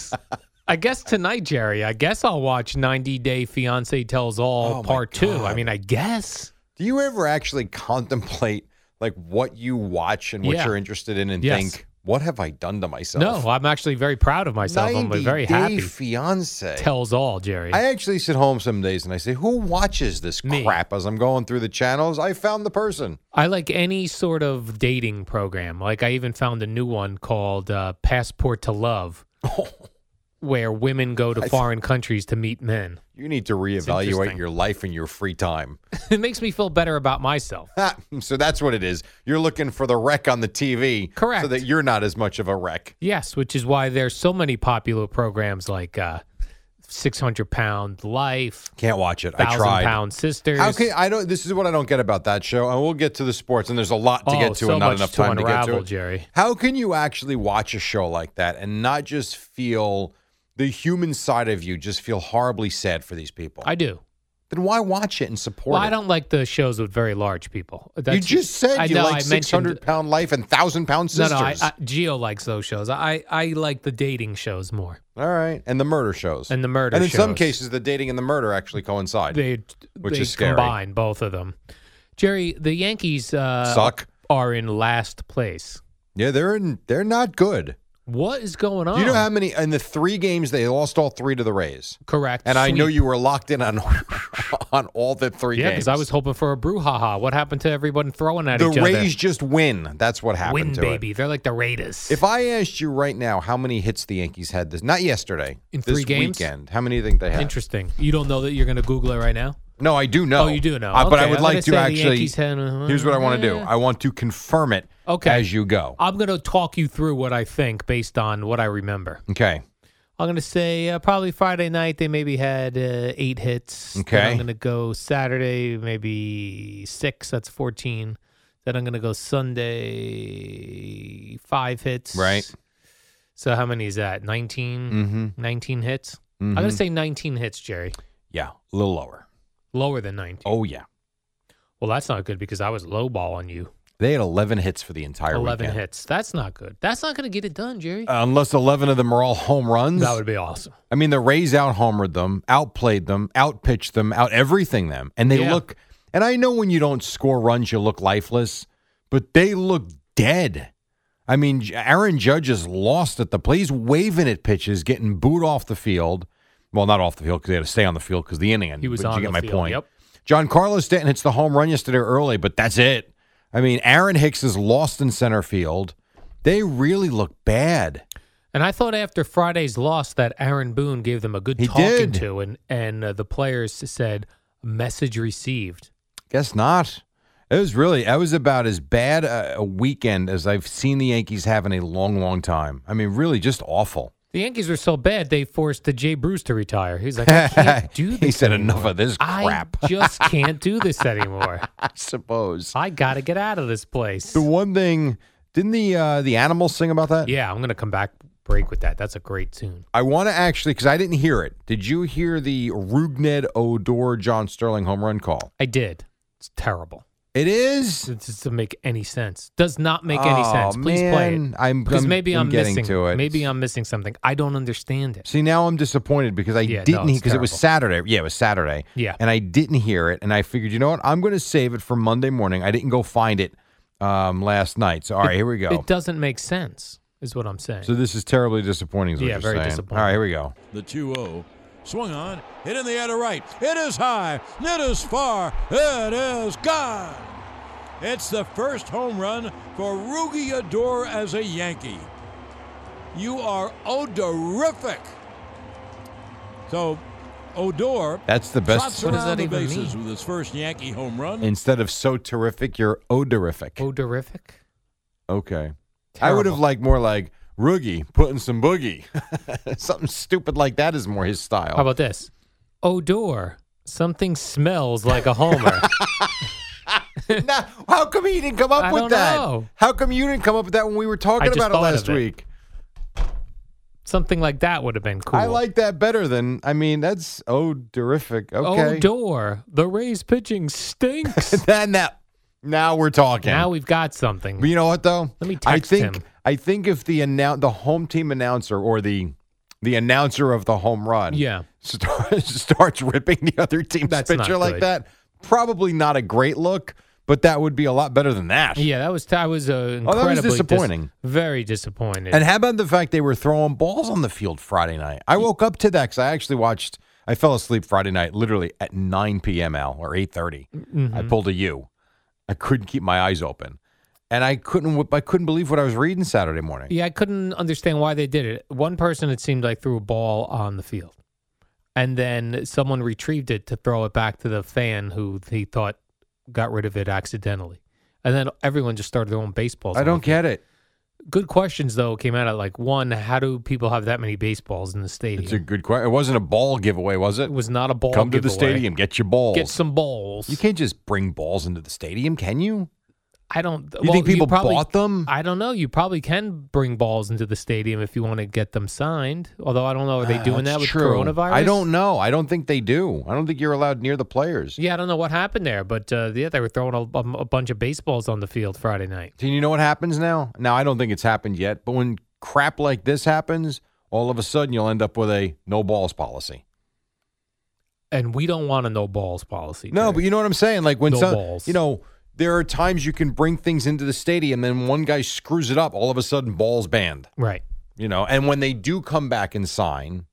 I guess tonight, Jerry, I guess I'll watch 90 Day Fiancé Tells All Oh, my Part 2. I God. mean, I guess. Do you ever actually contemplate like what you watch and what Yeah. you're interested in and Yes. think, what have I done to myself? No, I'm actually very proud of myself. I'm 90 very Day happy. Fiance. Tells All, Jerry. I actually sit home some days and I say, who watches this Me. crap? As I'm going through the channels, I found the person. I like any sort of dating program. Like I even found a new one called Passport to Love, where women go to foreign countries to meet men. You need to reevaluate interesting. your life and your free time. It makes me feel better about myself. So that's what it is. You're looking for the wreck on the TV. Correct. So that you're not as much of a wreck. Yes, which is why there's so many popular programs like 600-Pound Life, Can't watch it. I tried. 1,000-Pound Sisters. How can I don't? This is what I don't get about that show, and we'll get to the sports. And there's a lot to get to, so and not much enough to time to get unravel, to it. Jerry. How can you actually watch a show like that and not just feel the human side of you? Just feel horribly sad for these people. I do. Then why watch it and support Well, it? I don't like the shows with very large people. You That's- just said I you know, like I mentioned- 600-pound life and 1,000-pound No, sisters. no, Gio likes those shows. I like the dating shows more. All right, and the murder shows. And the murder And in some shows. cases, the dating and the murder actually coincide. They is scary. combine both of them. Jerry, the Yankees Suck. are in last place. Yeah, they're not good. What is going on? Do you know how many in the 3 games they lost all 3 to the Rays? Correct. And I know Sweet. you were locked in on on all the 3 Yeah, games. because I was hoping for a brouhaha. What happened to everyone throwing at the each other? Rays just win. That's what happened Win, to baby. it. They're like the Raiders. If I asked you right now how many hits the Yankees had not yesterday, In this 3 games? weekend, how many do you think they had? Interesting. You don't know that you're going to Google it right now? No, I do know. Oh, you do know. But I Okay, would I'm like gonna to say the actually. Yankees had, Here's what I want to do. yeah. I want to confirm it Okay. as you go. I'm going to talk you through what I think based on what I remember. Okay. I'm going to say probably Friday night they maybe had 8 hits. Okay. Then I'm going to go Saturday maybe 6. That's 14. Then I'm going to go Sunday 5 hits. Right. So how many is that? 19? Mm-hmm. 19 hits? I'm Mhm. going to say 19 hits, Jerry. Yeah, a little lower. Lower than 19. Oh, yeah. Well, that's not good because I was lowballing you. They had 11 hits for the entire 11 weekend. hits. That's not good. That's not going to get it done, Jerry. Unless 11 of them are all home runs. That would be awesome. I mean, the Rays out-homered them, outplayed them, outpitched them, out-everything them. And they Yeah. look – and I know when you don't score runs, you look lifeless, but they look dead. I mean, Aaron Judge is lost at the plate. He's waving at pitches, getting booed off the field. Well, not off the field because they had to stay on the field because the inning ended. He was but on you get the my field, point. yep. Giancarlo Stanton hits the home run yesterday early, but that's it. I mean, Aaron Hicks is lost in center field. They really look bad. And I thought after Friday's loss that Aaron Boone gave them a good He talking did. to, and the players said, message received. Guess not. It was about as bad a weekend as I've seen the Yankees have in a long, long time. I mean, really just awful. The Yankees were so bad, they forced Jay Bruce to retire. He's like, I can't do this He said anymore. enough of this crap. I just can't do this anymore. I suppose. I got to get out of this place. The one thing, didn't the Animals sing about that? Yeah, I'm going to come back break with that. That's a great tune. I want to actually, because I didn't hear it. Did you hear the Rougned Odor John Sterling home run call? I did. It's terrible. It is? It doesn't make any sense. Does not make any Oh, sense. Please play man. it. Because maybe I'm getting missing to it. Maybe I'm missing something. I don't understand it. See, now I'm disappointed because I Yeah, didn't, no, it's because it was terrible. Saturday. Yeah, it was Saturday. Yeah. And I didn't hear it. And I figured, you know what? I'm going to save it for Monday morning. I didn't go find it last night. So, all right, here we go. It doesn't make sense, is what I'm saying. So this is terribly disappointing. Is what Yeah, you're very saying. disappointing. All right, here we go. The 2-0. Swung on. Hit in the air to right. It is high. It is far. It is gone. It's the first home run for Rougned Odor as a Yankee. You are odorific. So, Odor That's the best. trots What does around that the even bases mean? with his first Yankee home run. Instead of so terrific, you're odorific. Odorific? Okay. I would have Terrible. liked more like Roogie putting some boogie. Something stupid like that is more his style. How about this? Odor. Something smells like a homer. Now, how come he didn't come up I with don't that? know. How come you didn't come up with that when we were talking I just about it thought last of it. week? Something like that would have been cool. I like that better than, I mean, that's odorific. Okay. Odor. The Rays pitching stinks. Then now we're talking. Now we've got something. But you know what though? Let me text him. I think if the home team announcer or the announcer of the home run Yeah. starts ripping the other team's That's pitcher not like good. that, probably not a great look, but that would be a lot better than that. Yeah, I was incredibly Oh, that was disappointing. very disappointed. And how about the fact they were throwing balls on the field Friday night? I woke up to that because I actually watched. I fell asleep Friday night, literally at 9 p.m. Al or 8:30. Mm-hmm. I pulled a U. I couldn't keep my eyes open, and I couldn't believe what I was reading Saturday morning. Yeah, I couldn't understand why they did it. One person, it seemed like, threw a ball on the field. And then someone retrieved it to throw it back to the fan who he thought got rid of it accidentally. And then everyone just started throwing baseballs. I on don't the field. get it. Good questions, though, came out of like, one, how do people have that many baseballs in the stadium? It's a good question. It wasn't a ball giveaway, was it? It was not a ball Come to the giveaway. stadium, get your balls. Get some balls. You can't just bring balls into the stadium, can you? I don't. You think people bought them? I don't know. You probably can bring balls into the stadium if you want to get them signed. Although I don't know, are they doing that That's with true. coronavirus? I don't know. I don't think they do. I don't think you're allowed near the players. Yeah, I don't know what happened there, but yeah, they were throwing a bunch of baseballs on the field Friday night. Do you know what happens now? Now, I don't think it's happened yet, but when crap like this happens, all of a sudden you'll end up with a no balls policy. And we don't want a no balls policy. No, Jerry. but you know what I'm saying? Like when No some, balls. you know, there are times you can bring things into the stadium, then one guy screws it up. All of a sudden, ball's banned. Right. And when they do come back and sign,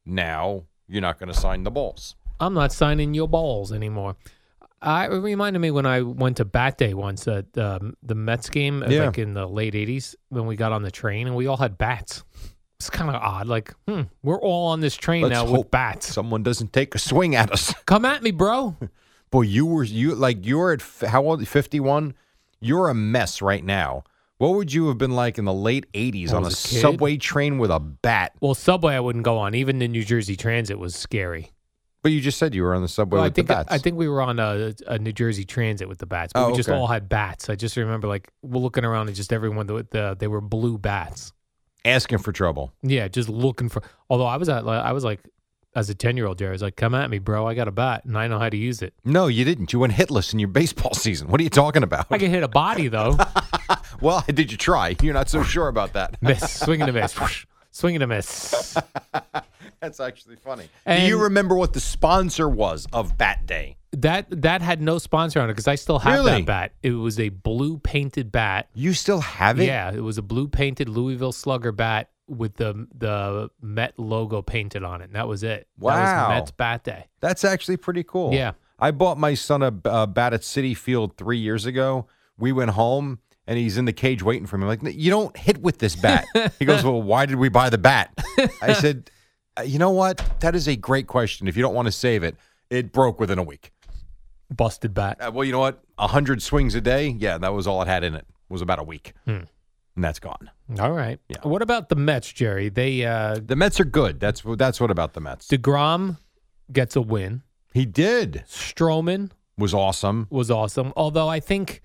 now you're not going to sign the balls. I'm not signing your balls anymore. It reminded me when I went to Bat Day once at the Mets game, like in the late 80s, when we got on the train and we all had bats. It's kind of odd. Like, we're all on this train Let's now hope with bats. Someone doesn't take a swing at us. Come at me, bro. Boy, you're at how old? 51. You're a mess right now. What would you have been like in the late 80s on a subway train with a bat? Well, subway I wouldn't go on. Even the New Jersey Transit was scary. But you just said you were on the subway with the bats. I think we were on a New Jersey Transit with the bats. But we just all had bats. I just remember we're looking around and just everyone they were blue bats. Asking for trouble. Yeah, just looking for. Although I was like, as a 10-year-old, Jerry, I was like, "Come at me, bro! I got a bat and I know how to use it." No, you didn't. You went hitless in your baseball season. What are you talking about? I can hit a body though. Well, did you try? You're not so sure about that. Miss, swing and a miss, swing and a miss. That's actually funny. And do you remember what the sponsor was of Bat Day? That had no sponsor on it because I still have Really? that bat. It was a blue painted bat. You still have it? Yeah, it was a blue painted Louisville Slugger bat with the Met logo painted on it. And that was it. Wow. That was Mets Bat Day. That's actually pretty cool. Yeah. I bought my son a bat at Citi Field 3 years ago. We went home, and he's in the cage waiting for me. I'm like, you don't hit with this bat. He goes, well, why did we buy the bat? I said, you know what? That is a great question. If you don't want to save it, it broke within a week. Busted bat. Well, you know what? 100 swings a day. Yeah, that was all it had in it. Was about a week. And that's gone. All right. Yeah. What about the Mets, Jerry? They The Mets are good. That's what about the Mets. DeGrom gets a win. He did. Stroman Was awesome. was awesome. Although I think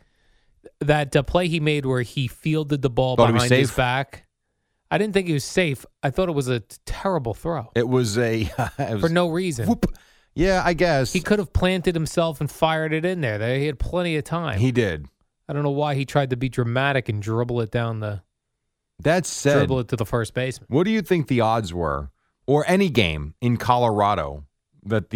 that play he made where he fielded the ball Thought he was behind his safe? back, I didn't think he was safe. I thought it was a terrible throw It was for no reason. Whoop. Yeah, I guess. He could have planted himself and fired it in there. He had plenty of time. He did. I don't know why he tried to be dramatic and dribble it down That said, dribble it to the first baseman. what do you think the odds were, or any game in Colorado, that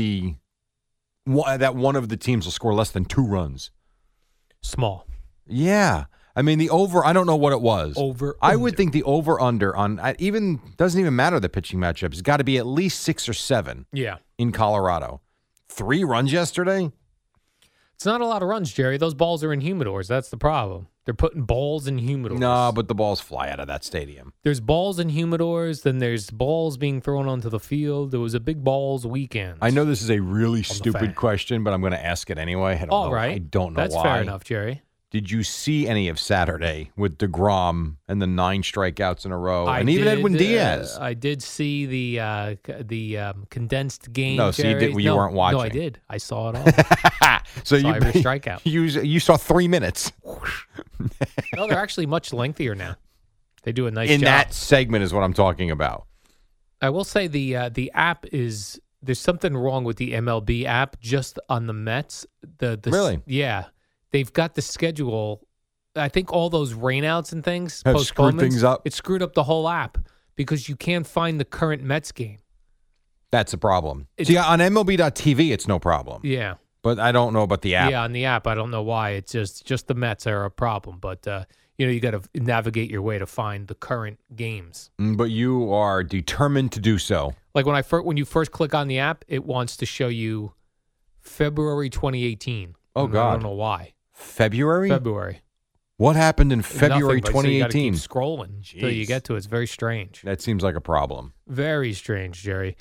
that one of the teams will score less than 2 runs? Small. Yeah. I mean, the over, I don't know what it was. Over. I would think the over-under on, doesn't even matter the pitching matchup. It's got to be at least 6 or 7 Yeah. in Colorado. 3 runs yesterday? It's not a lot of runs, Jerry. Those balls are in humidors. That's the problem. They're putting balls in humidors. No, but the balls fly out of that stadium. There's balls in humidors, then there's balls being thrown onto the field. There was a big balls weekend. I know this is a really fan. stupid question, but I'm going to ask it anyway. I don't know That's why. fair enough, Jerry. Did you see any of Saturday with DeGrom and the 9 strikeouts in a row, and even Edwin Diaz? I did see the condensed game. No, so you Jerry. did. You weren't watching. No, I did. I saw it all. So Saw you every strikeout. You saw 3 minutes No, they're actually much lengthier now. They do a nice in job. that segment, is what I'm talking about. I will say the app is there's something wrong with the MLB app just on the Mets. Really? Yeah. They've got the schedule. I think all those rainouts and things, Have screwed postponements, things up. It screwed up the whole app because you can't find the current Mets game. That's a problem. See, on MLB.TV, it's no problem. Yeah. But I don't know about the app. Yeah, on the app, I don't know why. It's just the Mets are a problem. But, you got to navigate your way to find the current games. But you are determined to do so. Like when you first click on the app, it wants to show you February 2018. Oh, God. I don't know why. February? What happened in February Nothing, but so you gotta 2018? keep scrolling until you Jeez. get to it. It's very strange. That seems like a problem. Very strange, Jerry.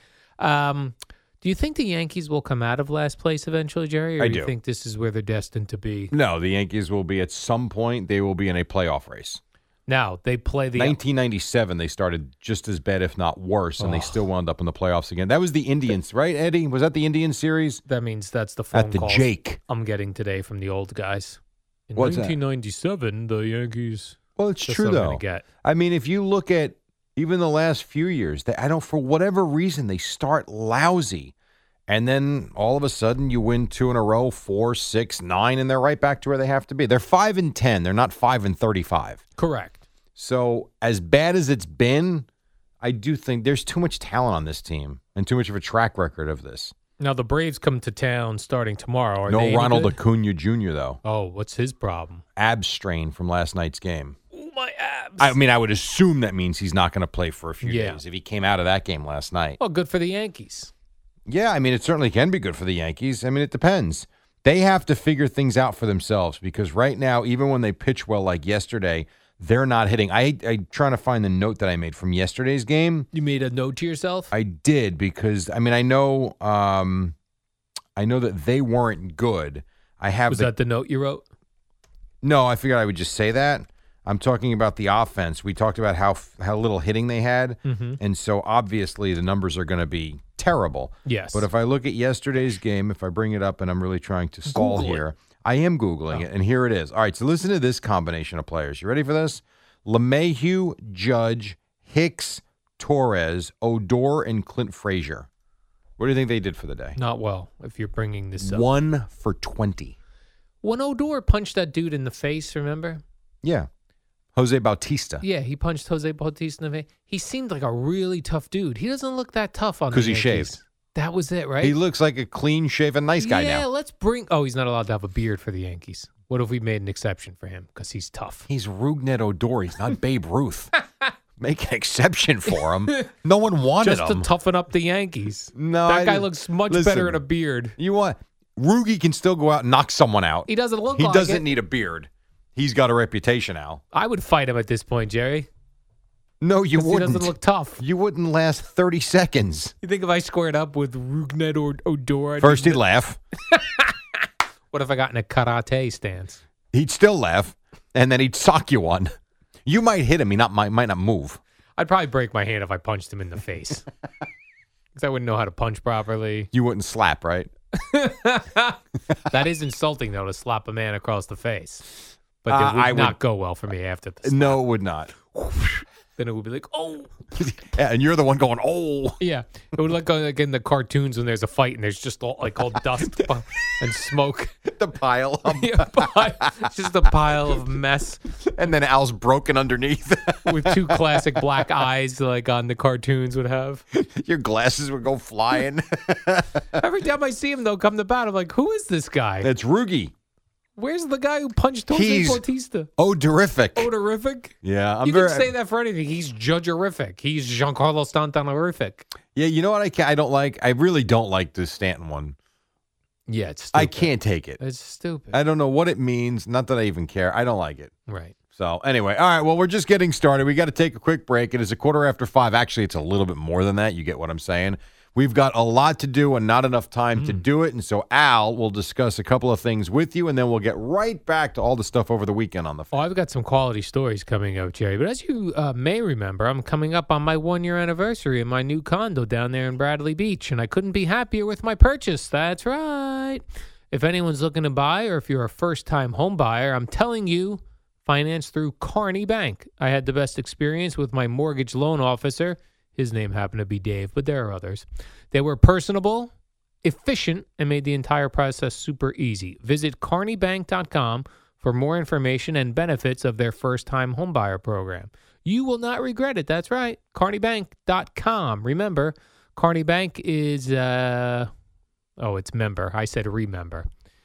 Do you think the Yankees will come out of last place eventually, Jerry? Or I do you do. think this is where they're destined to be? No, the Yankees will be at some point. They will be in a playoff race. Now, they play the 1997, they started just as bad, if not worse, and they still wound up in the playoffs again. That was the Indians, right, Eddie? Was that the Indian series? That means that's the phone At the calls Jake. I'm getting today from the old guys. In What's that? 1997, the Yankees. Well, it's That's true, what I'm though. gonna get. I mean, if you look at even the last few years, for whatever reason, they start lousy. And then all of a sudden you win 2 in a row, 4, 6, 9, and they're right back to where they have to be. They're 5-10. They're not 5-35. Correct. So as bad as it's been, I do think there's too much talent on this team and too much of a track record of this. Now, the Braves come to town starting tomorrow. Are No they any Ronald good? Acuna Jr., though. Oh, what's his problem? Ab strain from last night's game. Oh, my abs. I mean, I would assume that means he's not going to play for a few Yeah. days if he came out of that game last night. Well, good for the Yankees. Yeah, I mean, it certainly can be good for the Yankees. I mean, it depends. They have to figure things out for themselves because right now, even when they pitch well like yesterday, they're not hitting. I'm trying to find the note that I made from yesterday's game. You made a note to yourself? I did because, I mean, I know that they weren't good. Was that the note you wrote? No, I figured I would just say that. I'm talking about the offense. We talked about how little hitting they had, and so obviously the numbers are going to be terrible. Yes. But if I look at yesterday's game, if I bring it up and I'm really trying to stall Google it. here, I am Googling it, and here it is. All right, so listen to this combination of players. You ready for this? LeMahieu, Judge, Hicks, Torres, Odor, and Clint Frazier. What do you think they did for the day? Not well, if you're bringing this up. 1 for 20. When Odor punched that dude in the face, remember? Yeah. Jose Bautista. Yeah, he punched Jose Bautista in the face. He seemed like a really tough dude. He doesn't look that tough on the 'Cause he Yankees. shaved. That was it, right? He looks like a clean-shaven, nice guy yeah, now. let's bring... Oh, he's not allowed to have a beard for the Yankees. What if we made an exception for him because he's tough? He's Rougned Odor. He's not Babe Ruth. Make an exception for him. No one wanted Just him. to toughen up the Yankees. No, that guy I- looks much listen. better in a beard. You want Rugi can still go out and knock someone out. He doesn't look He like doesn't it. need a beard. He's got a reputation, Al. I would fight him at this point, Jerry. No, you 'Cause he wouldn't. doesn't look tough. You wouldn't last 30 seconds. You think if I squared up with Rougned or Odor... I'd First be- he'd laugh. What if I got in a karate stance? He'd still laugh, and then he'd sock you one. You might hit him. He might not move. I'd probably break my hand if I punched him in the face. Because I wouldn't know how to punch properly. You wouldn't slap, right? That is insulting, though, to slap a man across the face. But it would I not would- go well for me after the slap. No, it would not. Then it would be like, oh. Yeah, and you're the one going, oh. Yeah. It would look like in the cartoons when there's a fight and there's just all dust and smoke. The pile. Yeah, it's just a pile of mess And then Al's broken underneath. with two classic black eyes like on the cartoons would have. Your glasses would go flying. Every time I see him, though, come to bat, I'm like, who is this guy? That's Rugi. Where's the guy who punched Jose He's Bautista? Odorific. Odorific? Yeah, I'm You very. can say that for anything. He's Judge-orific. He's Giancarlo Stanton-orific. Yeah, you know what I don't like? I really don't like the Stanton one. Yeah, it's stupid. I can't take it. It's stupid. I don't know what it means. Not that I even care. I don't like it. Right. So anyway, all right. Well, we're just getting started. We got to take a quick break. It is 5:15. Actually, it's a little bit more than that. You get what I'm saying? We've got a lot to do and not enough time to do it. And so Al will discuss a couple of things with you, and then we'll get right back to all the stuff over the weekend on the Oh, I've got some quality stories coming up, Jerry. But as you may remember, I'm coming up on my 1-year anniversary in my new condo down there in Bradley Beach, and I couldn't be happier with my purchase. That's right. If anyone's looking to buy, or if you're a first-time home buyer, I'm telling you, finance through Kearney Bank. I had the best experience with my mortgage loan officer. His name happened to be Dave, but there are others. They were personable, efficient, and made the entire process super easy. Visit kearneybank.com for more information and benefits of their first-time homebuyer program. You will not regret it. That's right. kearneybank.com. Remember, Kearney Bank is, it's member. I said remember.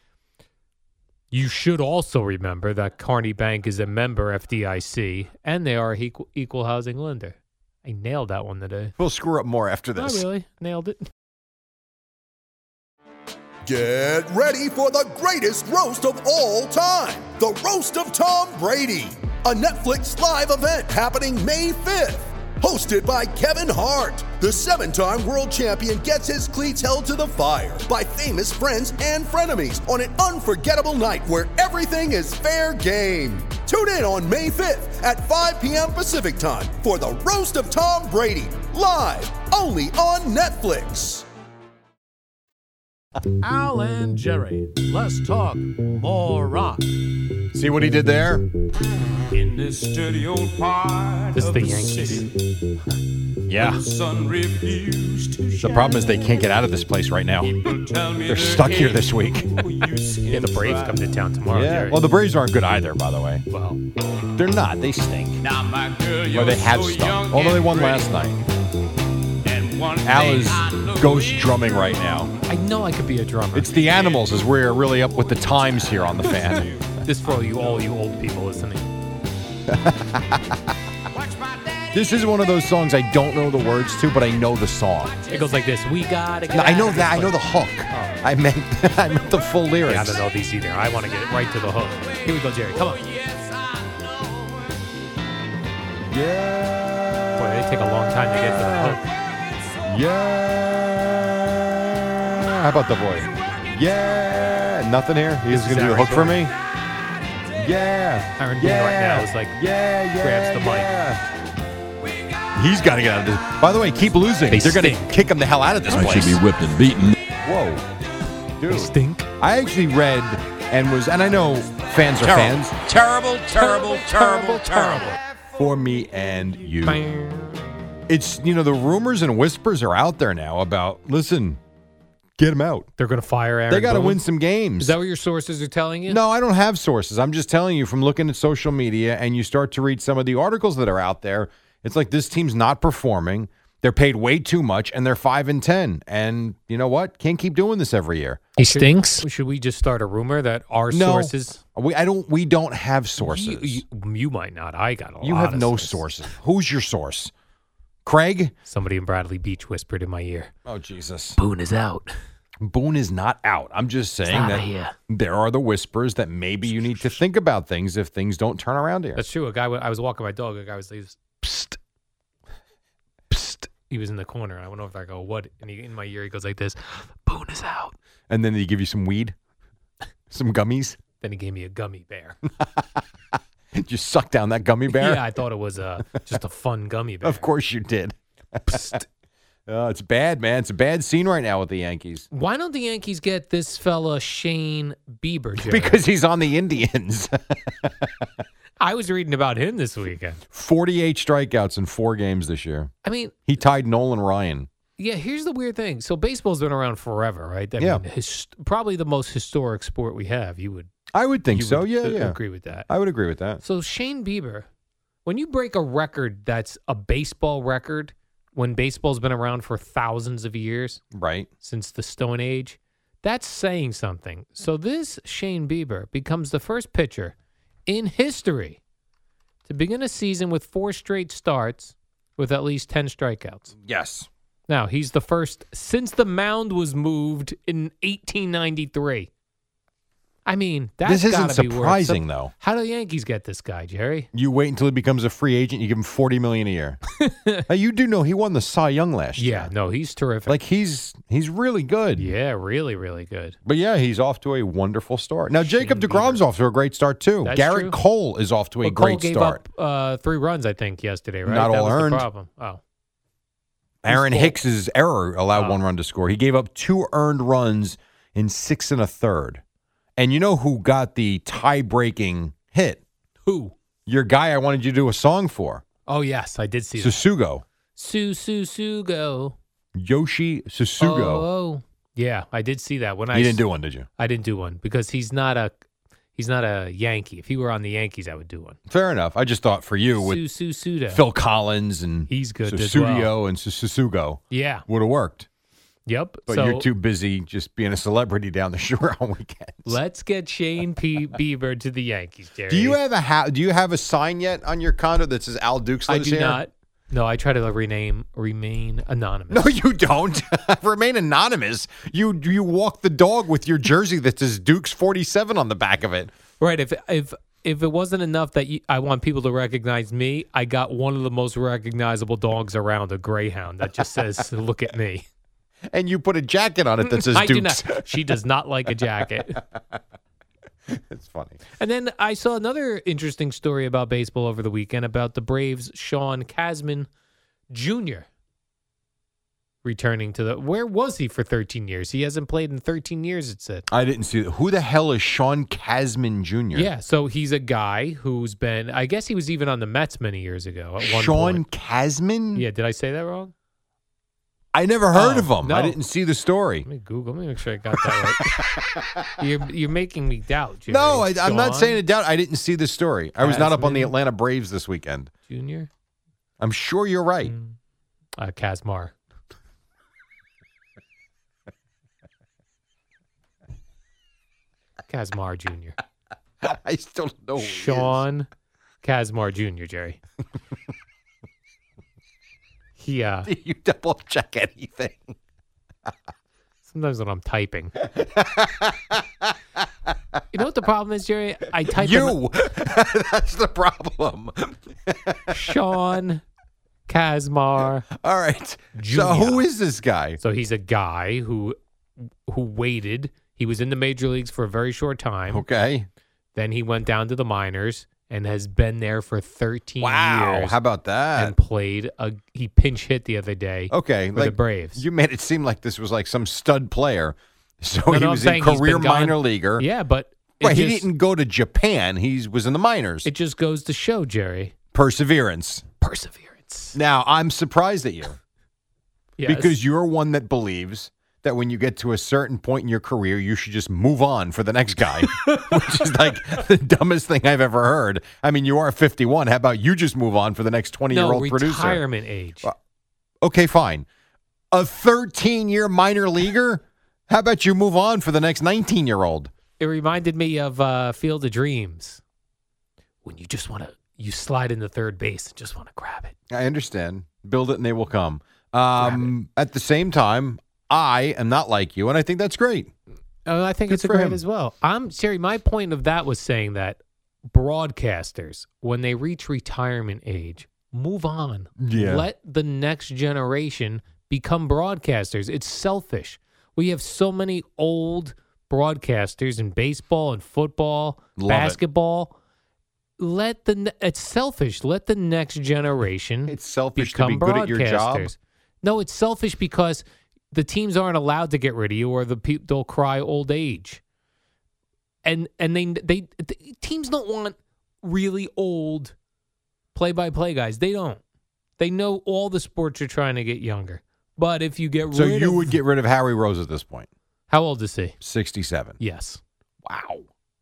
You should also remember that Kearney Bank is a member FDIC, and they are an equal housing lender. I nailed that one today. We'll screw up more after Not this. really. Nailed it. Get ready for the greatest roast of all time, the Roast of Tom Brady, a Netflix live event happening May 5th. Hosted by Kevin Hart, the 7-time world champion gets his cleats held to the fire by famous friends and frenemies on an unforgettable night where everything is fair game. Tune in on May 5th at 5 p.m. Pacific time for the Roast of Tom Brady, live only on Netflix. Al and Jerry, let's talk more rock. See what he did there? In this dirty old part This is of the the Yankees. city, Yeah. the sun refused to The problem is they can't get out of this place right now. They're stuck here this week. Yeah, the Braves come to town tomorrow, Jerry. Well, the Braves aren't good either, by the way. Well, They're not. They stink. Now, my girl, Or you're they have so stunk. young Although they and won pretty. last night. And Al is ghost drumming right now. I know I could be a drummer. It's the Animals as we're really up with the times here on the Fan. This for all you old people listening. This is one of those songs I don't know the words to, but I know the song. It goes like this. We gotta get No, I know out of that. I this know the place. hook. Oh. I meant the full lyrics. Yeah, I don't know these either. I want to get it right to the hook. Here we go, Jerry. Come on. Yeah. Boy, they take a long time to get to the hook. Yeah. How about the voice? Yeah. Nothing here? He's going to do the hook for me? Yeah. Aaron Boone right now is like, grabs the mic. He's got to get out of this. By the way, keep losing. They're going to kick him the hell out of this place. I should be whipped and beaten. Whoa. They Dude. stink. I actually read and I know fans are fans. Terrible, terrible, terrible, terrible. For me and you. It's, the rumors and whispers are out there now about, listen, get him out. They're going to fire Aaron They got to Boone? win some games. Is that what your sources are telling you? No, I don't have sources. I'm just telling you from looking at social media and you start to read some of the articles that are out there. It's like this team's not performing. They're paid way too much and they're 5-10. And you know what? Can't keep doing this every year. He stinks. Should we just start a rumor that our sources? We don't have sources. You might not. I got a lot. You have of no sources. sources. Who's your source? Craig? Somebody in Bradley Beach whispered in my ear. Oh, Jesus. Boone is out. Boone is not out. I'm just saying that there are the whispers that maybe you need to think about things if things don't turn around here. That's true. I was walking my dog. A guy was like, psst, psst. He was in the corner. I went over there. I go, what? And in my ear, he goes like this, Boone is out. And then he give you some weed? Some gummies? Then he gave me a gummy bear. Did you suck down that gummy bear? Yeah, I thought it was just a fun gummy bear. Of course you did. It's bad, man. It's a bad scene right now with the Yankees. Why don't the Yankees get this fella Shane Bieber, Jerry? Because he's on the Indians. I was reading about him this weekend. 48 strikeouts in 4 games this year. I mean, he tied Nolan Ryan. Yeah, here's the weird thing. So baseball's been around forever, right? I Yeah. mean, probably the most historic sport we have. I would think so. Yeah. Agree with that. I would agree with that. So Shane Bieber, when you break a record that's a baseball record, when baseball's been around for thousands of years, right, since the Stone Age, that's saying something. So this Shane Bieber becomes the first pitcher in history to begin a season with 4 straight starts with at least 10 strikeouts. Yes. Now, he's the first since the mound was moved in 1893. I mean, that's this isn't gotta be surprising, worth though. How do the Yankees get this guy, Jerry? You wait until he becomes a free agent. You give him $40 million a year. Hey, you do know he won the Cy Young last year. Yeah, no, he's terrific. Like he's really good. Yeah, really, really good. But yeah, he's off to a wonderful start. Now Jacob deGrom's off to a great start too. That's Garrett true. Cole is off to a Well, great Cole gave start. up 3 runs, I think, yesterday, right? Not that all was earned. The problem. Oh. Aaron Cole? Hicks's error allowed 1 run to score. He gave up 2 earned runs in 6 1/3. And you know who got the tie-breaking hit? Who? Your guy I wanted you to do a song for. Oh, yes, I did see that. Susugo. Susugo. Yoshi Susugo. Oh. Yeah, I did see that. You didn't do one, did you? I didn't do one because he's not a Yankee. If he were on the Yankees, I would do one. Fair enough. I just thought for you with Susuda. Phil Collins and He's good as Susudio well. and Susugo Yeah. would have worked. Yep. But so you're too busy just being a celebrity down the shore on weekends. let's get Shane Bieber to the Yankees, Jerry. Do you have a sign yet on your condo that says Al Dukes I lives do here? not. No, I try to remain anonymous. No, you don't. Remain anonymous. You walk the dog with your jersey that says Dukes 47 on the back of it. Right. If it wasn't enough that I want people to recognize me, I got one of the most recognizable dogs around, a greyhound that just says, "Look at me." And you put a jacket on it that says I do Dukes. not. She does not like a jacket. It's funny. And then I saw another interesting story about baseball over the weekend about the Braves' Sean Kazman Jr. returning to the. Where was he for 13 years? He hasn't played in 13 years, it said. I didn't see that. Who the hell is Sean Kazman Jr.? Yeah, so he's a guy who's been. I guess he was even on the Mets many years ago. At one Sean point. Kazman? Yeah, did I say that wrong? I never heard of him. no. I didn't see the story. Let me Google. Let me make sure I got that right. You're making me doubt, Jerry. No, I'm not Sean saying a doubt. I didn't see the story. I was not up on the Kazman Atlanta Braves this weekend. Jr. I'm sure you're right. Kazmar. Kazmar Jr. I still don't know who he is. Sean Kazmar Jr., Jerry. He, Do you double check anything? sometimes when I'm typing. You know what the problem is, Jerry? I type That's the problem. Sean Kazmar. All right. Junior. So who is this guy? So he's a guy who waited. He was in the major leagues for a very short time. Okay. Then he went down to the minors and has been there for 13 Wow. years. How about that? And played. He pinch hit the other day. Okay. For the Braves. You made it seem like this was like some stud player. So No, he no, I'm was a saying he's career been gone- minor leaguer. Yeah, but Right, he didn't go to Japan. He was in the minors. It just goes to show, Jerry. Perseverance. Now, I'm surprised at you. Yes. Because you're one that believes that when you get to a certain point in your career, you should just move on for the next guy, which is like the dumbest thing I've ever heard. I mean, you are 51. How about you just move on for the next 20-year-old producer? retirement age. Okay, fine. A 13-year minor leaguer? How about you move on for the next 19-year-old? It reminded me of Field of Dreams. When you just want to, you slide into third base and just want to grab it. I understand. Build it and they will come. At the same time, I am not like you, and I think that's great. I think Good it's for great him. as well. Sherry, my point of that was saying that broadcasters, when they reach retirement age, move on. Yeah. Let the next generation become broadcasters. It's selfish. We have so many old broadcasters in baseball and football, Love it. basketball. It's selfish. Let the next generation It's selfish to become be good at your job. broadcasters. No, it's selfish because the teams aren't allowed to get rid of you, or they'll cry old age. And the teams don't want really old play-by-play guys. They don't. They know all the sports are trying to get younger. But if you get So rid you of, would get rid of Harry Rose at this point? how old is he? 67. Yes. Wow.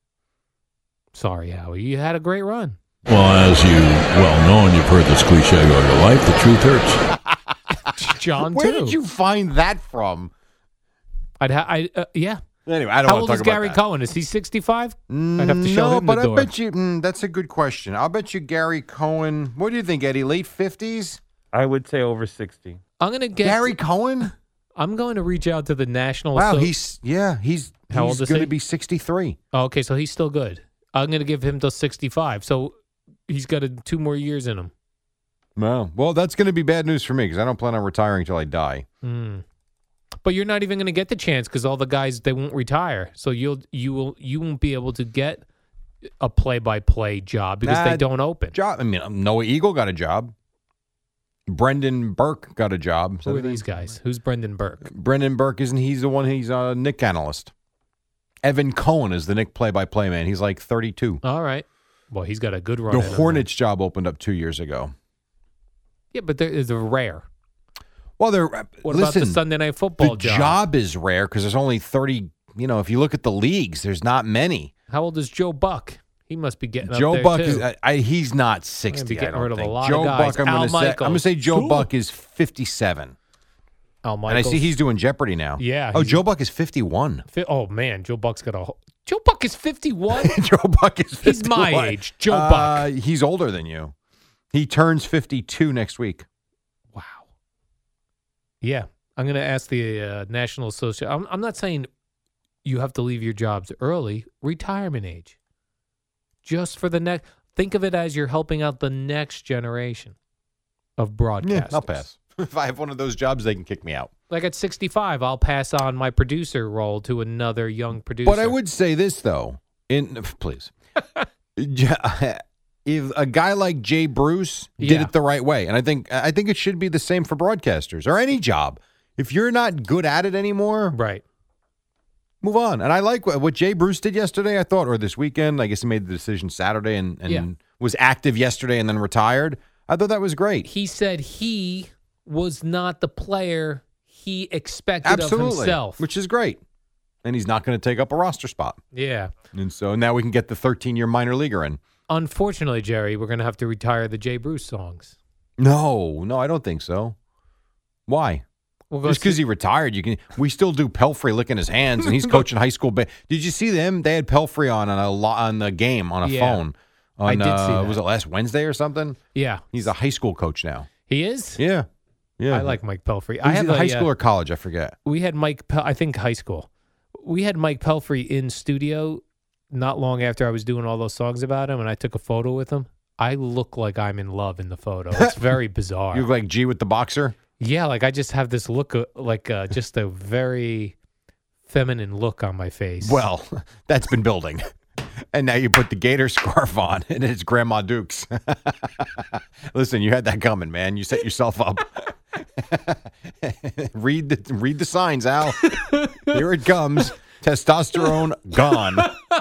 Sorry, Howie. You had a great run. Well, as you well know, and you've heard this cliche all your life, the truth hurts. John, Where too. did you find that from? Yeah. Anyway, I don't How want old to is talk about Gary that. Cohen? Is he 65? I'd have to show No, him but the I door. bet you that's a good question. I'll bet you Gary Cohen. What do you think, Eddie? Late 50s? I would say over 60. I'm going to get Gary Cohen? I'm going to reach out to the National. Wow, Asso- he's How old is going he? to be 63. Oh, okay, so he's still good. I'm going to give him till 65. So he's got 2 more years in him. No. Well, that's going to be bad news for me because I don't plan on retiring until I die. But you're not even going to get the chance because all the guys, they won't retire. So you won't be able to get a play-by-play job because they don't open. I mean, Noah Eagle got a job. Brendan Burke got a job. Who are these guys? Who's Brendan Burke? Brendan Burke isn't he's the one? He's a Nick analyst. Evan Cohen is the Nick play-by-play man. He's like 32. All right. Well, he's got a good run. The in him then. Hornets job opened up 2 years ago. Yeah, but they're rare. Well, they're What listen, about the Sunday Night Football the job is rare because there's only 30. You know, if you look at the leagues, there's not many. How old is Joe Buck? He must be getting Joe up there Buck too. is he's not 60. be getting I don't rid of a think. lot of Joe guys. Buck, I'm Al going to say Michaels. Joe Cool. Buck is 57. Al And I Michaels. see he's doing Jeopardy now. Yeah, Oh, he's- Joe Buck is 51. Oh man, Joe Buck's got a. Joe Buck is 51. Joe Buck is 51. He's my age. Joe Buck. He's older than you. He turns 52 next week. Wow. Yeah, I'm going to ask the National Association. I'm not saying you have to leave your jobs early. Retirement age. Just for the next. Think of it as you're helping out the next generation of broadcasters. Yeah, I'll pass. If I have one of those jobs, they can kick me out. Like at 65, I'll pass on my producer role to another young producer. But I would say this though, please, if a guy like Jay Bruce did Yeah. it the right way, and I think it should be the same for broadcasters or any job. If you're not good at it anymore, right, move on. And I like what Jay Bruce did yesterday. I thought, or this weekend. I guess he made the decision Saturday and was active yesterday and then retired. I thought that was great. He said he was not the player he expected Absolutely, of himself. which is great. And he's not going to take up a roster spot. Yeah. And so now we can get the 13-year minor leaguer in. Unfortunately, Jerry, we're going to have to retire the Jay Bruce songs. No, I don't think so. Why? We'll go Just because see- he retired, we still do Pelfrey licking his hands, and he's coaching high school. Did you see them? They had Pelfrey on the game on a phone. I did see that. Was it last Wednesday or something? Yeah. He's a high school coach now. He is? Yeah. I like Mike Pelfrey. I have high school or college, I forget. We had I think high school. We had Mike Pelfrey in studio not long after I was doing all those songs about him, and I took a photo with him. I look like I'm in love in the photo. It's very bizarre. You look like G with the boxer? Yeah, like I just have this look, just a very feminine look on my face. Well, that's been building. And now you put the gator scarf on, and it's Grandma Duke's. Listen, you had that coming, man. You set yourself up. Read the signs, Al. Here it comes. Testosterone gone.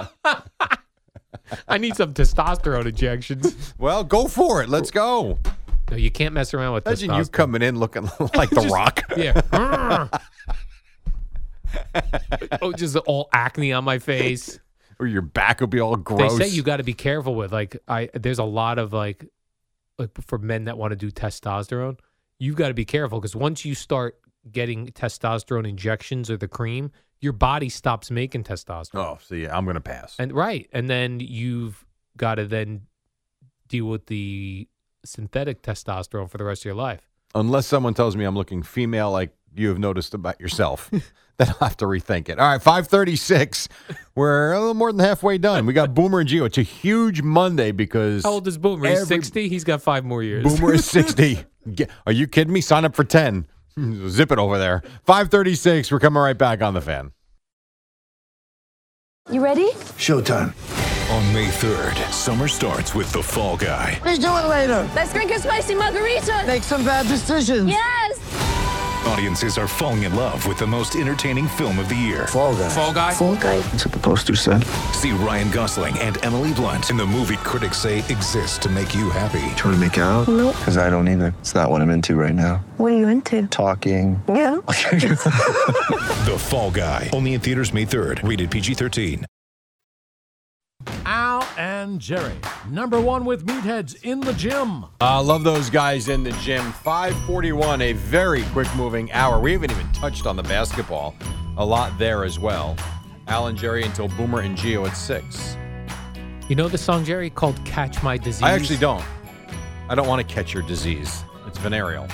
I need some testosterone injections. Well, go for it. Let's go. No, you can't mess around with Imagine testosterone. you coming in looking like The Rock. Yeah. Just all acne on my face. Or your back will be all gross. They say you got to be careful with there's a lot of like for men that want to do testosterone, you've got to be careful because once you start getting testosterone injections or the cream, your body stops making testosterone. Oh, so yeah, I'm going to pass. And then you've got to then deal with the synthetic testosterone for the rest of your life. Unless someone tells me I'm looking female like you have noticed about yourself. Then I'll have to rethink it. All right, 5:36. We're a little more than halfway done. We got Boomer and Gio. It's a huge Monday because... How old is Boomer? He's 60? He's got 5 more years. Boomer is 60. Are you kidding me? Sign up for 10. Zip it over there. 5:36. We're coming right back on The Fan. You ready? Showtime. On May 3rd, summer starts with The Fall Guy. Let's do it later. Let's drink a spicy margarita. Make some bad decisions. Yes. Audiences are falling in love with the most entertaining film of the year. Fall Guy. Fall Guy? Fall Guy. That's what the poster said. See Ryan Gosling and Emily Blunt in the movie critics say exists to make you happy. Trying to make it out? Nope. Because I don't either. It's not what I'm into right now. What are you into? Talking. Yeah. The Fall Guy. Only in theaters May 3rd. Rated PG-13. Al and Jerry, number one with meatheads in the gym. I love those guys in the gym. 5:41, a very quick-moving hour. We haven't even touched on the basketball. A lot there as well. Al and Jerry until Boomer and Gio at 6. You know the song, Jerry, called Catch My Disease? I actually don't. I don't want to catch your disease. It's venereal.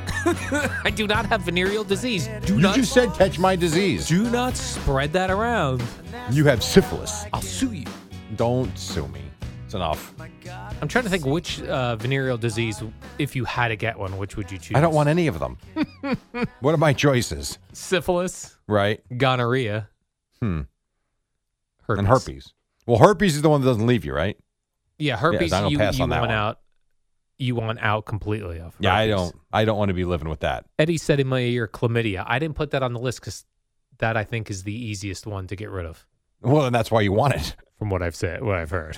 I do not have venereal disease. You just said catch my disease. Do not spread that around. You have syphilis. I'll sue you. Don't sue me. It's enough. I'm trying to think which venereal disease, if you had to get one, which would you choose? I don't want any of them. What are my choices? Syphilis. Right. Gonorrhea. Herpes. Herpes. And herpes. Well, herpes is the one that doesn't leave you, right? Yeah, herpes. I'm gonna pass you on that want one. out. You want out completely off. Yeah, herpes. I don't want to be living with that. Eddie said in my ear, chlamydia. I didn't put that on the list because that I think is the easiest one to get rid of. Well, then that's why you want it. From what I've heard.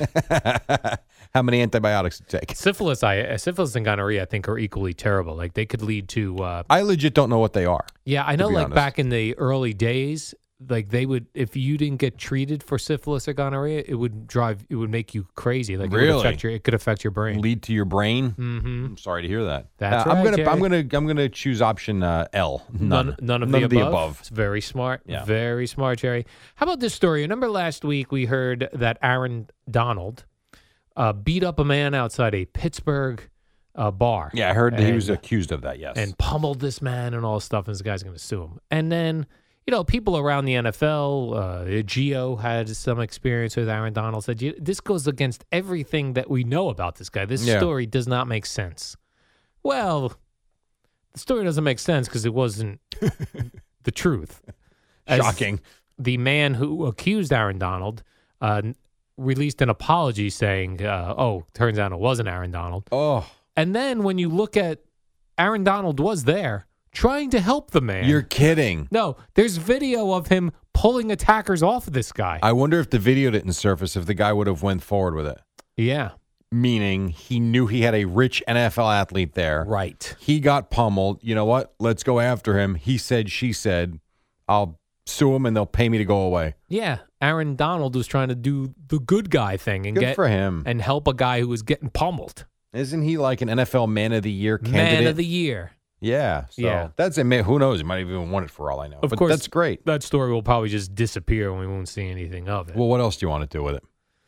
How many antibiotics to take? Syphilis and gonorrhea, I think, are equally terrible. Like they could lead to. I legit don't know what they are. Yeah, I know. be Like honest. back in the early days, like they would, if you didn't get treated for syphilis or gonorrhea, it would make you crazy. Like Really? it could affect your brain. Lead to your brain. Mm-hmm. I'm sorry to hear that. That's I'm right, gonna choose option L. None of the above. It's very smart. Yeah. Very smart, Jerry. How about this story? Remember last week we heard that Aaron Donald beat up a man outside a Pittsburgh bar. Yeah, I heard that he was accused of that. Yes, and pummeled this man and all this stuff, and this guy's going to sue him. And then, people around the NFL, Gio had some experience with Aaron Donald, said, this goes against everything that we know about this guy. This story does not make sense. Well, the story doesn't make sense because it wasn't the truth. Shocking. The man who accused Aaron Donald released an apology saying, turns out it wasn't Aaron Donald. Oh. And then when you look at Aaron Donald was there trying to help the man. You're kidding. No, there's video of him pulling attackers off of this guy. I wonder if the video didn't surface, if the guy would have went forward with it. Yeah. Meaning he knew he had a rich NFL athlete there. Right. He got pummeled. You know what? Let's go after him. He said, she said, I'll sue him and they'll pay me to go away. Yeah. Aaron Donald was trying to do the good guy thing and Good for him. And help a guy who was getting pummeled. Isn't he like an NFL Man of the Year candidate? Man of the Year. Yeah. So that's it. Who knows? He might have even won it for all I know. Of but course, that's great. That story will probably just disappear and we won't see anything of it. Well, what else do you want to do with it?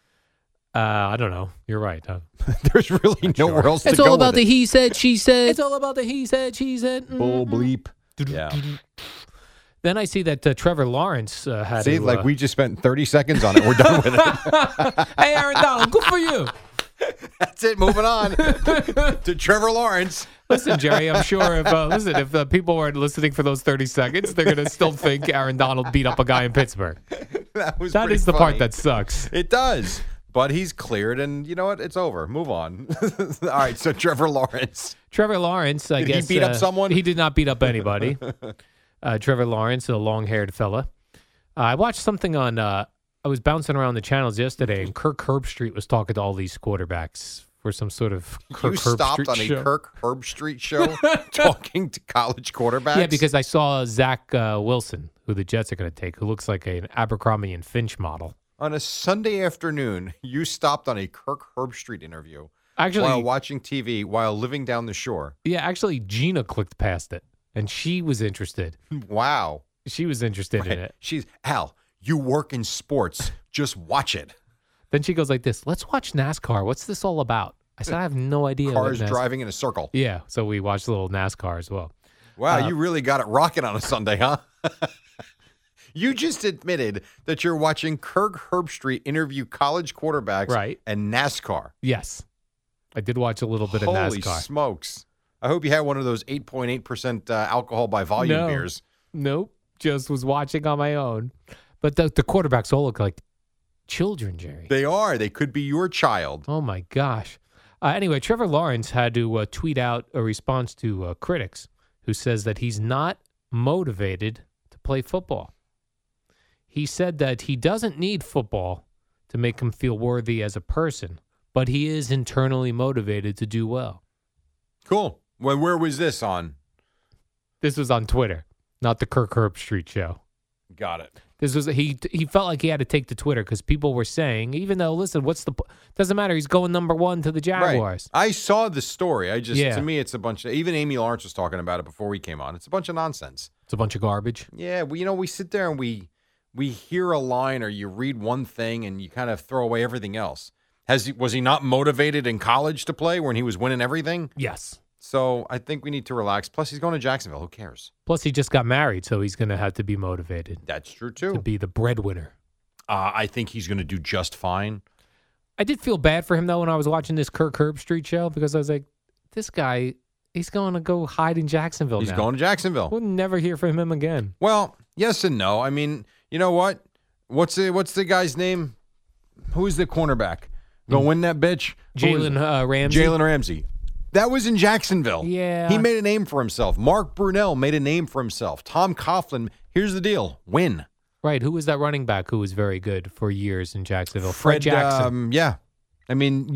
I don't know. You're right. There's really nowhere else to go. It's all about with the he said, she said. It's all about the he said, she said. Bull bleep. Yeah. Then I see that Trevor Lawrence had See, like we just spent 30 seconds on it. We're done with it. Hey, Aaron Donald, good for you. That's it. Moving on to Trevor Lawrence. Listen, Jerry, I'm sure if people weren't listening for those 30 seconds, they're going to still think Aaron Donald beat up a guy in Pittsburgh. That is the funny. part that sucks. It does. But he's cleared, and you know what? It's over. Move on. All right, so Trevor Lawrence. Trevor Lawrence, I guess. Did he beat up someone? He did not beat up anybody. Trevor Lawrence, a long-haired fella. I watched something on, I was bouncing around the channels yesterday, and Kirk Herbstreit was talking to all these quarterbacks for some sort of Kirk You stopped Herbstreit on show. a Kirk Herbstreit show talking to college quarterbacks? Yeah, because I saw Zach Wilson, who the Jets are going to take, who looks like an Abercrombie and Finch model. On a Sunday afternoon, you stopped on a Kirk Herbstreit interview Actually, while watching TV, while living down the shore. Yeah, actually, Gina clicked past it, and she was interested. Wow. She was interested in it. She's, Al, you work in sports. Just watch it. Then she goes like this, let's watch NASCAR. What's this all about? I said, I have no idea. Cars driving in a circle. Yeah, so we watched a little NASCAR as well. Wow, you really got it rocking on a Sunday, huh? You just admitted that you're watching Kirk Herbstreit interview college quarterbacks and NASCAR. Yes. I did watch a little bit of NASCAR. Holy smokes. I hope you had one of those 8.8% alcohol by volume beers. Nope. Just was watching on my own. But the quarterbacks all look like children, Jerry. They are. They could be your child. Oh, my gosh. Anyway, Trevor Lawrence had to tweet out a response to critics who says that he's not motivated to play football. He said that he doesn't need football to make him feel worthy as a person, but he is internally motivated to do well. Cool. Well, where was this on? This was on Twitter, not the Kirk Herbstreit show. Got it. This was he felt like he had to take to Twitter because people were saying, even though, listen, doesn't matter. He's going #1 to the Jaguars. Right. I saw the story. To me, it's a bunch of, even Amy Lawrence was talking about it before we came on. It's a bunch of nonsense. It's a bunch of garbage. Yeah. We sit there and we hear a line or you read one thing and you kind of throw away everything else. Was he not motivated in college to play when he was winning everything? Yes. So I think we need to relax. Plus, he's going to Jacksonville. Who cares? Plus, he just got married, so he's going to have to be motivated. That's true, too. To be the breadwinner. I think he's going to do just fine. I did feel bad for him, though, when I was watching this Kirk Herbstreit show, because I was like, this guy, he's going to go hide in Jacksonville He's now. going to Jacksonville. We'll never hear from him again. Well, yes and no. I mean, you know what? What's the guy's name? Who is the cornerback? Go win that bitch? Jalen Ramsey. Jalen Ramsey. That was in Jacksonville. Yeah. He made a name for himself. Mark Brunell made a name for himself. Tom Coughlin, here's the deal. Win. Right. Who was that running back who was very good for years in Jacksonville? Fred Jackson. Yeah. I mean,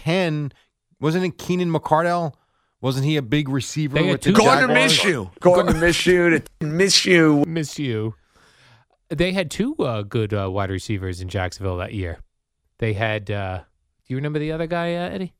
wasn't it Keenan McCardell? Wasn't he a big receiver? With the Going Jaguars? to miss you. Going to miss you. To miss you. Miss you. They had two good wide receivers in Jacksonville that year. They had, do you remember the other guy, Eddie?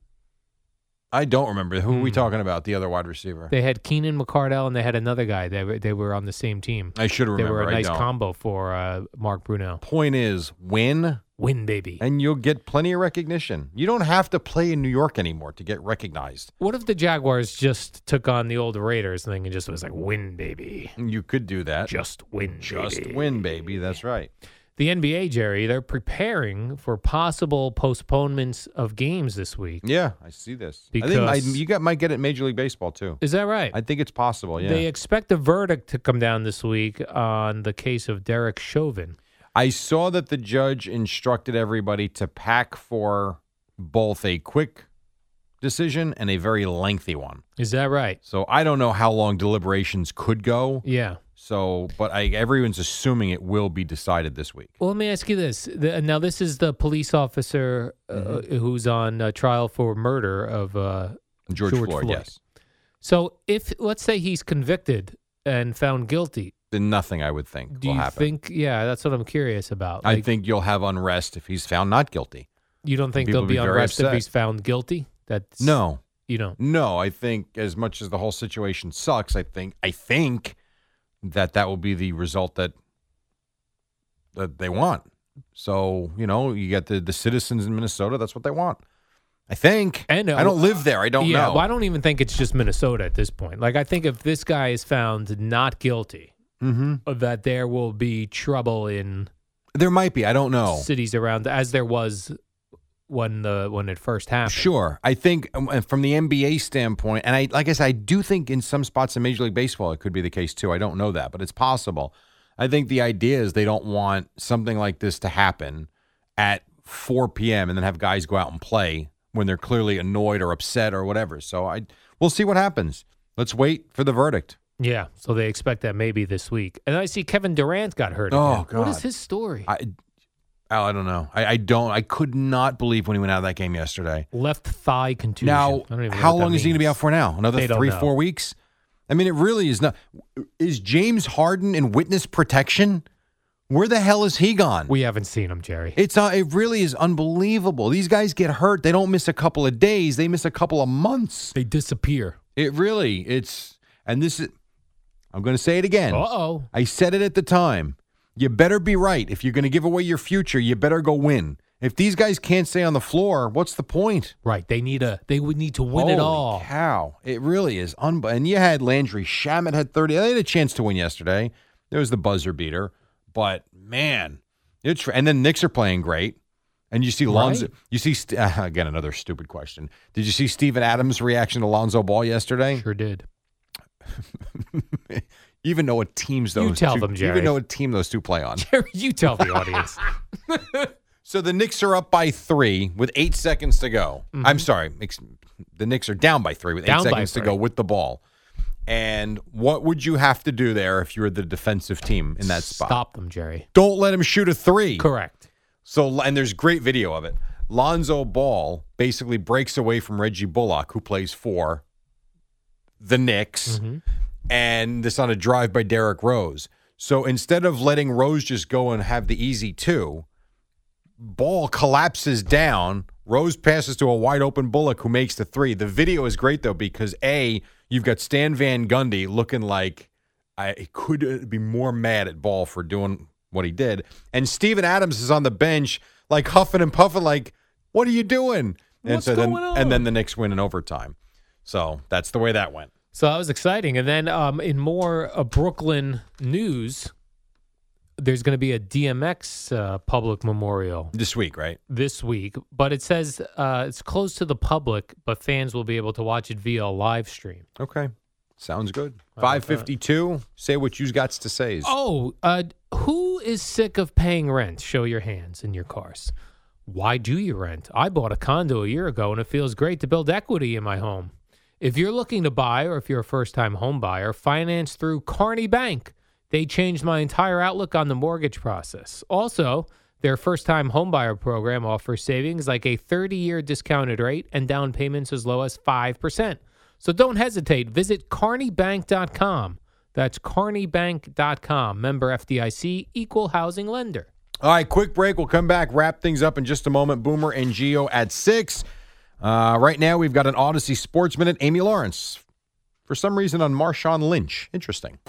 I don't remember. Who are we talking about, the other wide receiver? They had Keenan McCardell, and they had another guy. They were on the same team. I should remember. They were a nice I don't. combo for Mark Brunell. Point is, win. Win, baby. And you'll get plenty of recognition. You don't have to play in New York anymore to get recognized. What if the Jaguars just took on the old Raiders thing and just was like, win, baby? You could do that. Just win, Just baby. win, baby. That's right. The NBA, Jerry, they're preparing for possible postponements of games this week. Yeah, I see this. Because I think you might get it in Major League Baseball, too. Is that right? I think it's possible, yeah. They expect a verdict to come down this week on the case of Derek Chauvin. I saw that the judge instructed everybody to pack for both a quick decision and a very lengthy one. Is that right? So I don't know how long deliberations could go. Yeah. So, but everyone's assuming it will be decided this week. Well, let me ask you this. Now, this is the police officer who's on trial for murder of George Floyd, yes. So if, let's say he's convicted and found guilty. Then nothing, I would think, will happen. Do you think, yeah, that's what I'm curious about. I think you'll have unrest if he's found not guilty. You don't think People there'll be be very unrest if upset. he's found guilty? No. You don't? No, I think as much as the whole situation sucks, I think that will be the result that they want. So, you get the citizens in Minnesota. That's what they want. I think. And I don't live there. I don't know. Well, I don't even think it's just Minnesota at this point. Like, I think if this guy is found not guilty, that there will be trouble in. There might be. I don't know. Cities around, as there was when it first happened. Sure. I think from the NBA standpoint, and like I said, I do think in some spots in Major League Baseball it could be the case too. I don't know that, but it's possible. I think the idea is they don't want something like this to happen at 4 p.m. and then have guys go out and play when they're clearly annoyed or upset or whatever. So we'll see what happens. Let's wait for the verdict. Yeah, so they expect that maybe this week. And I see Kevin Durant got hurt again. Oh, God. What is his story? I don't know. I could not believe when he went out of that game yesterday. Left thigh contusion. Now, how long is he going to be out for now? Another 3-4 weeks? I mean, it really is not. Is James Harden in witness protection? Where the hell is he gone? We haven't seen him, Jerry. It really is unbelievable. These guys get hurt. They don't miss a couple of days. They miss a couple of months. They disappear. And this is, I'm going to say it again. Uh-oh. I said it at the time. You better be right. If you're going to give away your future, you better go win. If these guys can't stay on the floor, what's the point? Right. They would need to win it all. Holy cow. It really is. And you had Landry Shamet had 30. They had a chance to win yesterday. There was the buzzer beater. But, man, and then Knicks are playing great. And you see Lonzo. Right. You see, again, another stupid question. Did you see Steven Adams' reaction to Lonzo Ball yesterday? Sure did. You even know what teams those you tell them, Jerry. You even know what team those two play on. Jerry, you tell the audience. So the Knicks are up by 3 with 8 seconds to go. Mm-hmm. I'm sorry. The Knicks are down by 3 with 8 seconds to go with the ball. And what would you have to do there if you were the defensive team in that spot? Stop them, Jerry. Don't let him shoot a 3. Correct. So, and there's great video of it. Lonzo Ball basically breaks away from Reggie Bullock, who plays for the Knicks, and this on a drive by Derrick Rose. So instead of letting Rose just go and have the easy 2, Ball collapses down. Rose passes to a wide open Bullock who makes the 3. The video is great, though, because you've got Stan Van Gundy looking like I could be more mad at Ball for doing what he did. And Steven Adams is on the bench, like huffing and puffing, like, what are you doing? What's going on? And then the Knicks win in overtime. So that's the way that went. So that was exciting. And then in more Brooklyn news, there's going to be a DMX public memorial. This week, right? This week. But it says it's closed to the public, but fans will be able to watch it via a live stream. Okay. Sounds good. 5:52. Say what you got to say. Who is sick of paying rent? Show your hands in your cars. Why do you rent? I bought a condo a year ago, and it feels great to build equity in my home. If you're looking to buy, or if you're a first-time home buyer, finance through Kearney Bank. They changed my entire outlook on the mortgage process. Also, their first-time homebuyer program offers savings like a 30-year discounted rate and down payments as low as 5%. So don't hesitate. Visit KearneyBank.com. That's KearneyBank.com. Member FDIC, equal housing lender. All right, quick break. We'll come back, wrap things up in just a moment. Boomer and Gio at 6. Right now, we've got an Odyssey Sports Minute. Amy Lawrence, for some reason, on Marshawn Lynch. Interesting.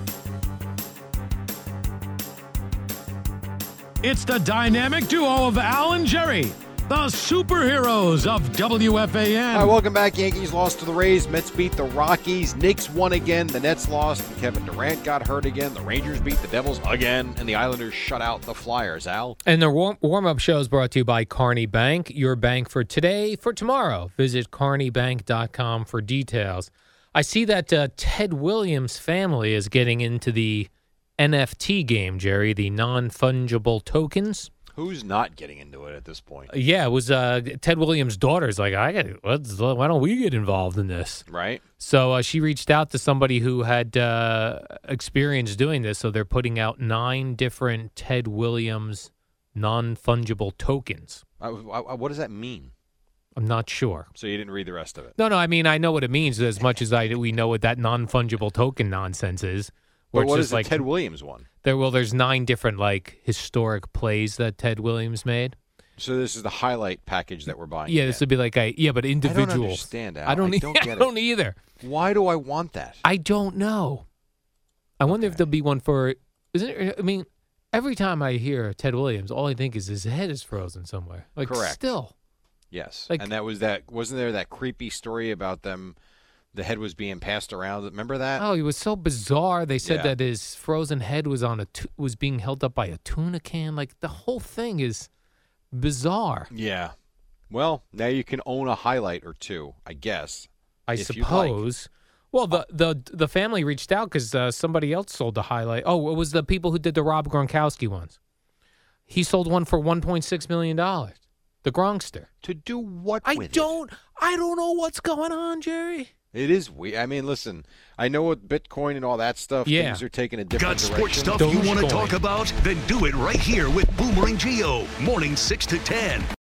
It's the dynamic duo of Al and Jerry, the superheroes of WFAN. All right, welcome back. Yankees lost to the Rays. Mets beat the Rockies. Knicks won again. The Nets lost. And Kevin Durant got hurt again. The Rangers beat the Devils again. And the Islanders shut out the Flyers. Al? And the warm-up show is brought to you by Kearney Bank, your bank for today, for tomorrow. Visit KearneyBank.com for details. I see that Ted Williams' family is getting into the NFT game, Jerry, the non-fungible tokens. Who's not getting into it at this point? Yeah, it was Ted Williams' daughter's like, why don't we get involved in this? Right. So she reached out to somebody who had experience doing this. So they're putting out 9 different Ted Williams non-fungible tokens. What does that mean? I'm not sure. So you didn't read the rest of it? No, I mean, I know what it means as much as we know what that non-fungible token nonsense is. But what is the Ted Williams one? There's 9 different historic plays that Ted Williams made. So this is the highlight package that we're buying. Yeah, this would be like but individuals. I don't understand, Al. I don't get I don't either. Why do I want that? I don't know. I wonder if there'll be one for. Isn't it? I mean, every time I hear Ted Williams, all I think is his head is frozen somewhere. Like Correct. Still. Yes, Like- and wasn't there that creepy story about them? The head was being passed around. Remember that? Oh, it was so bizarre. They said Yeah. that his frozen head was was being held up by a tuna can. Like the whole thing is bizarre. Yeah. Well, now you can own a highlight or two, I guess. I if you'd like. suppose. Well, the family reached out because somebody else sold the highlight. Oh, it was the people who did the Rob Gronkowski ones. He sold one for $1.6 million. The Gronkster. To do what? I with don't know what's going on, Jerry. It is weird. I mean, listen, I know with Bitcoin and all that stuff, Yeah. things are taking a different Got direction. sports stuff you want to talk about? Then do it right here with Boomer and Geo. Morning 6 to 10.